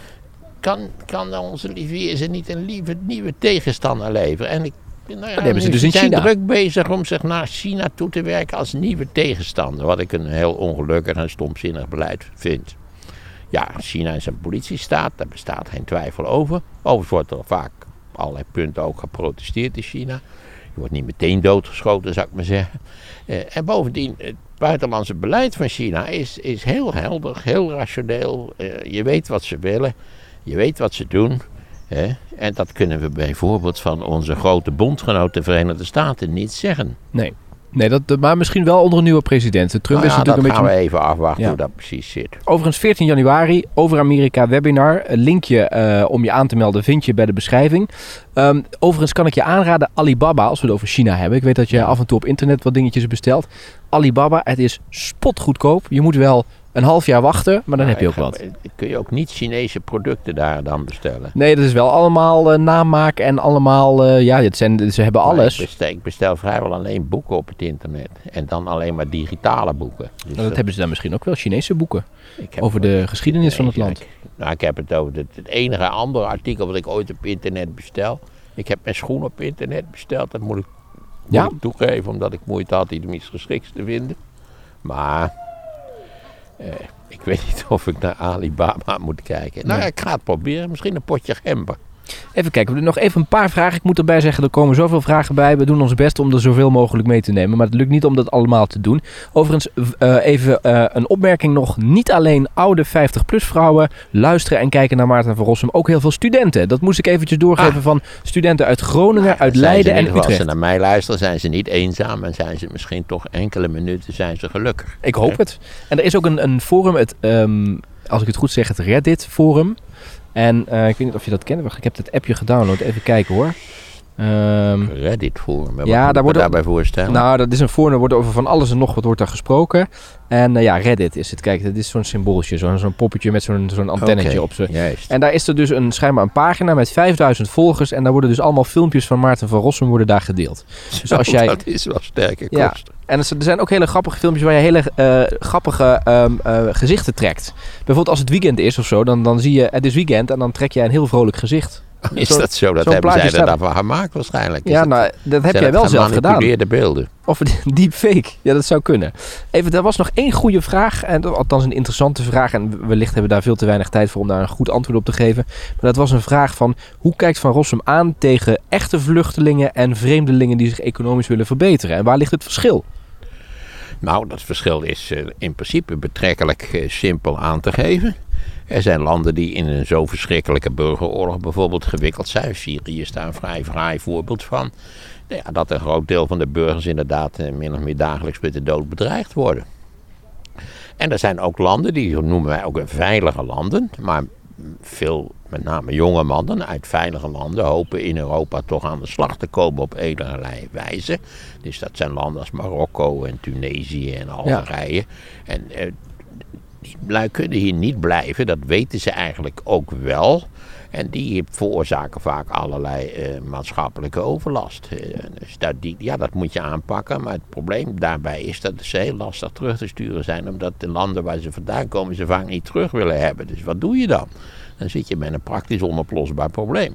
Kan onze lieve niet een nieuwe tegenstander leveren? En ze zijn druk bezig om zich naar China toe te werken als nieuwe tegenstander. Wat ik een heel ongelukkig en stomzinnig beleid vind. Ja, China is een politiestaat, daar bestaat geen twijfel over. Overigens wordt er vaak op allerlei punten ook geprotesteerd in China. Je wordt niet meteen doodgeschoten, zou ik maar zeggen. En bovendien, het buitenlandse beleid van China is heel helder, heel rationeel. Je weet wat ze willen, je weet wat ze doen. En dat kunnen we bijvoorbeeld van onze grote bondgenoot, de Verenigde Staten, niet zeggen. Nee, maar misschien wel onder een nieuwe president. Trump is natuurlijk dat gaan we even afwachten hoe dat precies zit. Overigens 14 januari, over Amerika webinar. Een linkje om je aan te melden vind je bij de beschrijving. Overigens kan ik je aanraden Alibaba, als we het over China hebben. Ik weet dat je af en toe op internet wat dingetjes bestelt. Alibaba, het is spotgoedkoop. Je moet wel een half jaar wachten, maar dan heb je ook wat. Kun je ook niet Chinese producten daar dan bestellen? Nee, dat is wel allemaal namaak en allemaal... ze hebben alles. Ik bestel vrijwel alleen boeken op het internet. En dan alleen maar digitale boeken. Dus dat hebben ze dan misschien ook wel, Chinese boeken. Over de geschiedenis van het land. Ik heb het over het enige andere artikel wat ik ooit op internet bestel. Ik heb mijn schoen op internet besteld. Dat moet ik toegeven, omdat ik moeite had die iets geschikts te vinden. Maar ik weet niet of ik naar Alibaba moet kijken. Nou ja, ik ga het proberen. Misschien een potje gember. Even kijken, we doen nog even een paar vragen. Ik moet erbij zeggen, er komen zoveel vragen bij. We doen ons best om er zoveel mogelijk mee te nemen. Maar het lukt niet om dat allemaal te doen. Overigens, even een opmerking nog. Niet alleen oude 50-plus vrouwen luisteren en kijken naar Maarten van Rossum. Ook heel veel studenten. Dat moest ik eventjes doorgeven van studenten uit Groningen, uit Leiden en Utrecht. Als ze naar mij luisteren, zijn ze niet eenzaam. En zijn ze misschien toch enkele minuten zijn ze gelukkig. Ik hoop het. En er is ook een forum, als ik het goed zeg, het Reddit forum. En ik weet niet of je dat kent. Ik heb het appje gedownload. Even kijken hoor. Reddit forum. Ja, daar wordt daarbij voorstellen. Nou, dat is een forum. Er wordt over van alles en nog wat wordt daar gesproken. En Reddit is het. Kijk, dit is zo'n symbooltje. Zo'n poppetje met zo'n antennetje op ze. Juist. En daar is er dus schijnbaar een pagina met 5000 volgers. En daar worden dus allemaal filmpjes van Maarten van Rossum worden daar gedeeld. Dus als jij... Dat is wel sterke kost. Ja. En er zijn ook hele grappige filmpjes waar je hele grappige gezichten trekt. Bijvoorbeeld als het weekend is of zo, dan zie je het is weekend en dan trek je een heel vrolijk gezicht. Is dat zo? Dat hebben zij er daarvan gemaakt waarschijnlijk. Ja, dat heb jij wel zelf gedaan. Gemanipuleerde beelden. Of deepfake. Ja, dat zou kunnen. Even, er was nog één goede vraag. Althans een interessante vraag. En wellicht hebben we daar veel te weinig tijd voor om daar een goed antwoord op te geven. Maar dat was een vraag van... Hoe kijkt Van Rossum aan tegen echte vluchtelingen en vreemdelingen die zich economisch willen verbeteren? En waar ligt het verschil? Nou, dat verschil is in principe betrekkelijk simpel aan te geven. Er zijn landen die in een zo verschrikkelijke burgeroorlog bijvoorbeeld gewikkeld zijn. Syrië is daar een vrij fraai voorbeeld van. Ja, dat een groot deel van de burgers inderdaad min of meer dagelijks met de dood bedreigd worden. En er zijn ook landen, die noemen wij ook veilige landen. Maar veel, met name jonge mannen uit veilige landen, hopen in Europa toch aan de slag te komen op allerlei wijze. Dus dat zijn landen als Marokko en Tunesië en Algerije. Ja. En die lui kunnen hier niet blijven, dat weten ze eigenlijk ook wel. En die veroorzaken vaak allerlei maatschappelijke overlast. Dus dat moet je aanpakken. Maar het probleem daarbij is dat ze heel lastig terug te sturen zijn. Omdat de landen waar ze vandaan komen ze vaak niet terug willen hebben. Dus wat doe je dan? Dan zit je met een praktisch onoplosbaar probleem.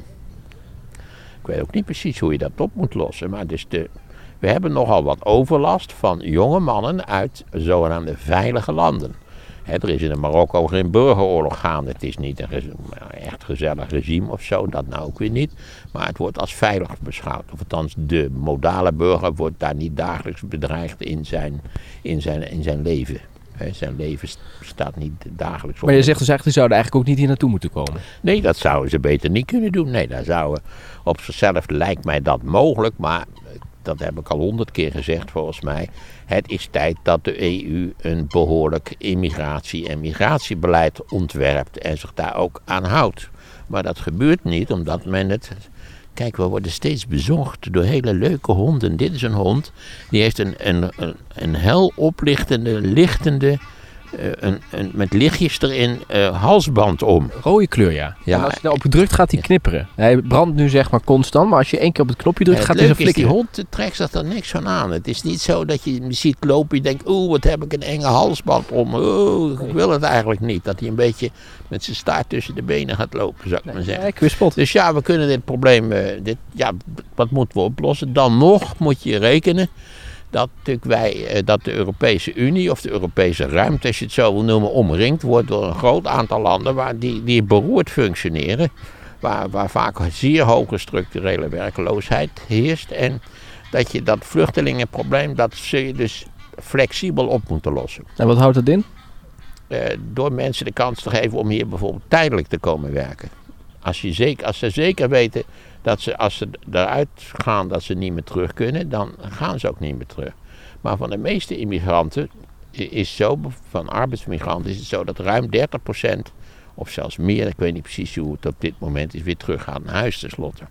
Ik weet ook niet precies hoe je dat op moet lossen. Maar dus we hebben nogal wat overlast van jonge mannen uit zogenaamde veilige landen. Er is in Marokko geen burgeroorlog gaande. Het is niet een echt gezellig regime of zo, dat nou ook weer niet. Maar het wordt als veilig beschouwd. Of althans, de modale burger wordt daar niet dagelijks bedreigd in zijn leven. Zijn leven staat niet dagelijks op. Maar je zegt dus eigenlijk, die zouden eigenlijk ook niet hier naartoe moeten komen. Nee, dat zouden ze beter niet kunnen doen. Nee, op zichzelf lijkt mij dat mogelijk, maar... Dat heb ik al 100 keer gezegd volgens mij. Het is tijd dat de EU een behoorlijk immigratie- en migratiebeleid ontwerpt en zich daar ook aan houdt. Maar dat gebeurt niet omdat men het... Kijk, we worden steeds bezocht door hele leuke honden. Dit is een hond, die heeft een hel oplichtende, lichtende... met lichtjes erin halsband om. Rode kleur, ja. En als je daarop drukt, gaat hij knipperen. Hij brandt nu zeg maar constant, maar als je 1 keer op het knopje drukt, gaat hij zo flikkeren. Die hond trekt zich er niks van aan. Het is niet zo dat je hem ziet lopen, je denkt, wat heb ik een enge halsband om. Ik wil het eigenlijk niet. Dat hij een beetje met zijn staart tussen de benen gaat lopen, zou ik maar zeggen. Ik wist dus ja, we kunnen dit probleem, wat moeten we oplossen? Dan nog moet je rekenen dat de Europese Unie of de Europese ruimte, als je het zo wil noemen, omringd wordt door een groot aantal landen waar die beroerd functioneren. Waar vaak een zeer hoge structurele werkloosheid heerst. En dat vluchtelingenprobleem, dat zul je dus flexibel op moeten lossen. En wat houdt dat in? Door mensen de kans te geven om hier bijvoorbeeld tijdelijk te komen werken. Als ze zeker weten dat als ze eruit gaan dat ze niet meer terug kunnen, dan gaan ze ook niet meer terug. Maar van de meeste immigranten van arbeidsmigranten is het zo dat ruim 30%, of zelfs meer, ik weet niet precies hoe het op dit moment is, weer teruggaat naar huis tenslotte.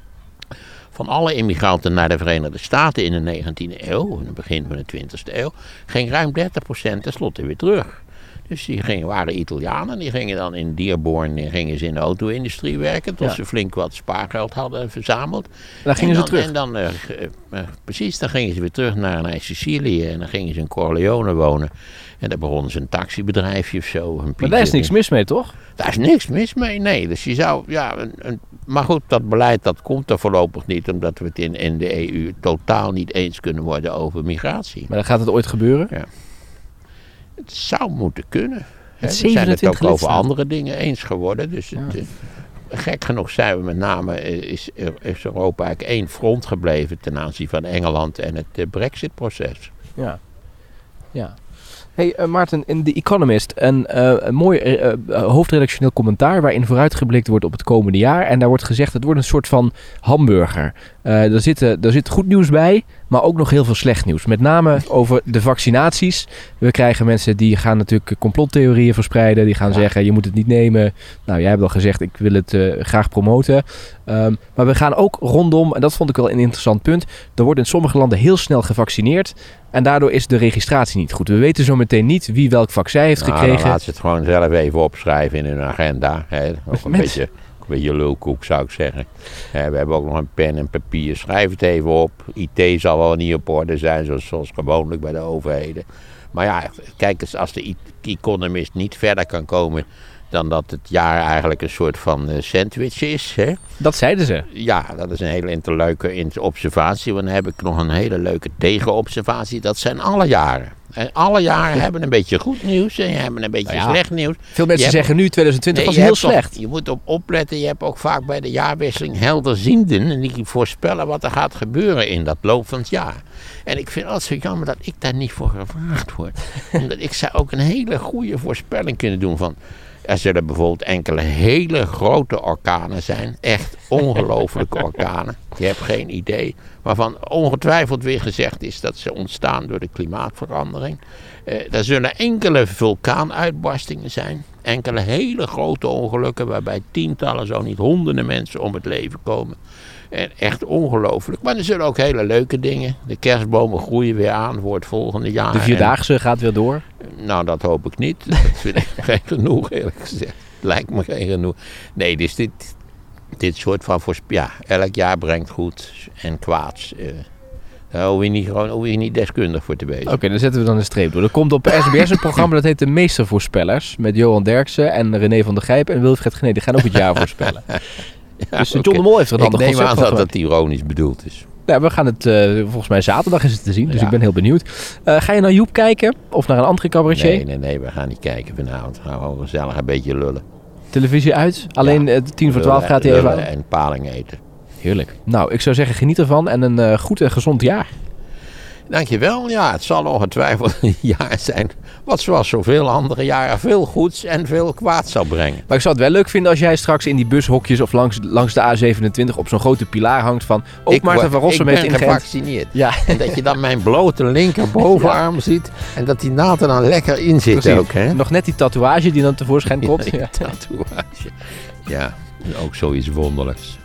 Van alle immigranten naar de Verenigde Staten in de 19e eeuw, in het begin van de 20e eeuw, ging ruim 30% tenslotte weer terug. Dus die waren Italianen, die gingen dan in Dearborn gingen ze in de auto-industrie werken, tot ze flink wat spaargeld hadden verzameld. En dan gingen ze terug. En dan, precies, dan gingen ze weer terug naar Sicilië en dan gingen ze in Corleone wonen. En daar begonnen ze een taxibedrijfje of zo. Maar daar is niks mis mee, toch? Daar is niks mis mee, nee. Dus je zou, maar goed, dat beleid dat komt er voorlopig niet, omdat we het in de EU totaal niet eens kunnen worden over migratie. Maar dan gaat het ooit gebeuren? Ja. Het zou moeten kunnen. We zijn het ook over andere dingen eens geworden. Dus gek genoeg zijn we met name, is Europa eigenlijk één front gebleven ten aanzien van Engeland en het Brexit-proces. Ja. Hey Maarten, in The Economist een mooi hoofdredactioneel commentaar waarin vooruitgeblikt wordt op het komende jaar. En daar wordt gezegd, het wordt een soort van hamburger. Er zit goed nieuws bij, maar ook nog heel veel slecht nieuws. Met name over de vaccinaties. We krijgen mensen die gaan natuurlijk complottheorieën verspreiden. Die gaan zeggen, je moet het niet nemen. Nou, jij hebt al gezegd, ik wil het graag promoten. Maar we gaan ook rondom, en dat vond ik wel een interessant punt. Er wordt in sommige landen heel snel gevaccineerd. En daardoor is de registratie niet goed. We weten zo meteen niet wie welk vaccin heeft gekregen. Dan laat ze het gewoon zelf even opschrijven in hun agenda. Hè. Ook een beetje lulkoek zou ik zeggen. We hebben ook nog een pen en papier. Schrijf het even op. IT zal wel niet op orde zijn, zoals gewoonlijk bij de overheden. Maar ja, kijk eens, als de Economist niet verder kan komen dan dat het jaar eigenlijk een soort van sandwich is. Hè? Dat zeiden ze. Ja, dat is een hele leuke observatie. Want dan heb ik nog een hele leuke tegenobservatie. Dat zijn alle jaren. En alle jaren hebben een beetje goed nieuws en hebben een beetje slecht nieuws. Veel mensen zeggen nu 2020 was heel slecht. Je moet op opletten. Je hebt ook vaak bij de jaarwisseling helderzienden. En die voorspellen wat er gaat gebeuren in dat loop van het jaar. En ik vind het zo jammer dat ik daar niet voor gevraagd word. Omdat ik zou ook een hele goede voorspelling kunnen doen van... Er zullen bijvoorbeeld enkele hele grote orkanen zijn. Echt ongelofelijke orkanen. Je hebt geen idee. Waarvan ongetwijfeld weer gezegd is dat ze ontstaan door de klimaatverandering. Er zullen enkele vulkaanuitbarstingen zijn. Enkele hele grote ongelukken waarbij tientallen, zo niet honderden mensen om het leven komen. En echt ongelooflijk. Maar er zullen ook hele leuke dingen. De kerstbomen groeien weer aan voor het volgende jaar. De Vierdaagse gaat weer door? Nou, dat hoop ik niet. Dat vind ik geen genoeg, eerlijk gezegd. Lijkt me geen genoeg. Nee, dus dit soort van elk jaar brengt goed en kwaads. Daar hoef je niet deskundig voor te wezen. Oké, dan zetten we dan een streep door. Er komt op SBS een programma dat heet De Meestervoorspellers. Met Johan Derksen en René van der Gijp en Wilfred Gené. Die gaan ook het jaar voorspellen. Ja, dus John de Mol heeft er dan een ander concept van. Ik neem aan dat ironisch bedoeld is. Ja, we gaan het, volgens mij zaterdag is het te zien, dus ik ben heel benieuwd. Ga je naar Joep kijken? Of naar een andere cabaretier? Nee, we gaan niet kijken vanavond. We gaan gewoon gezellig een beetje lullen. Televisie uit? Alleen 10:40 gaat hij even aan? En paling eten. Heerlijk. Nou, ik zou zeggen, geniet ervan en een goed en gezond jaar. Dankjewel. Ja, het zal ongetwijfeld een jaar zijn wat zoals zoveel andere jaren veel goeds en veel kwaad zal brengen. Maar ik zou het wel leuk vinden als jij straks in die bushokjes of langs de A27 op zo'n grote pilaar hangt van Maarten van Rossum heeft ingeënt. Ik ben gevaccineerd. Ja. En dat je dan mijn blote linkerbovenarm ziet en dat die naald er dan lekker in zit. Precies. Ook. Hè? Nog net die tatoeage die dan tevoorschijn komt. Ja, die tatoeage. Ja, ook zoiets wonderlijks.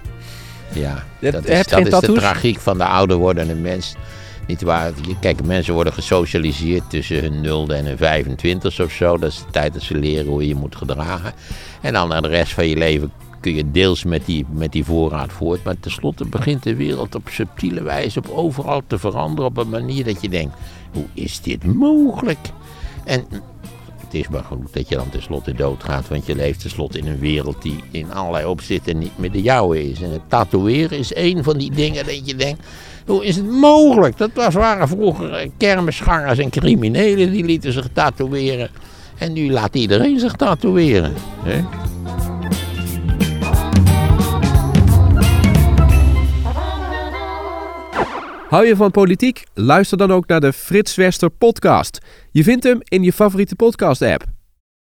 Ja, dat is de tragiek van de ouder wordende mens. Niet waar. Kijk, mensen worden gesocialiseerd tussen hun 0e en hun 25 of zo. Dat is de tijd dat ze leren hoe je je moet gedragen. En dan de rest van je leven kun je deels met die voorraad voort. Maar tenslotte begint de wereld op subtiele wijze op overal te veranderen op een manier dat je denkt, hoe is dit mogelijk? En het is maar genoeg dat je dan tenslotte doodgaat, want je leeft tenslotte in een wereld die in allerlei opzichten niet meer de jouwe is. En het tatoeëren is één van die dingen dat je denkt, hoe is het mogelijk? Dat waren vroeger kermisgangers en criminelen die lieten zich tatoeëren. En nu laat iedereen zich tatoeëren. Hè? Hou je van politiek? Luister dan ook naar de Frits Wester podcast. Je vindt hem in je favoriete podcast app.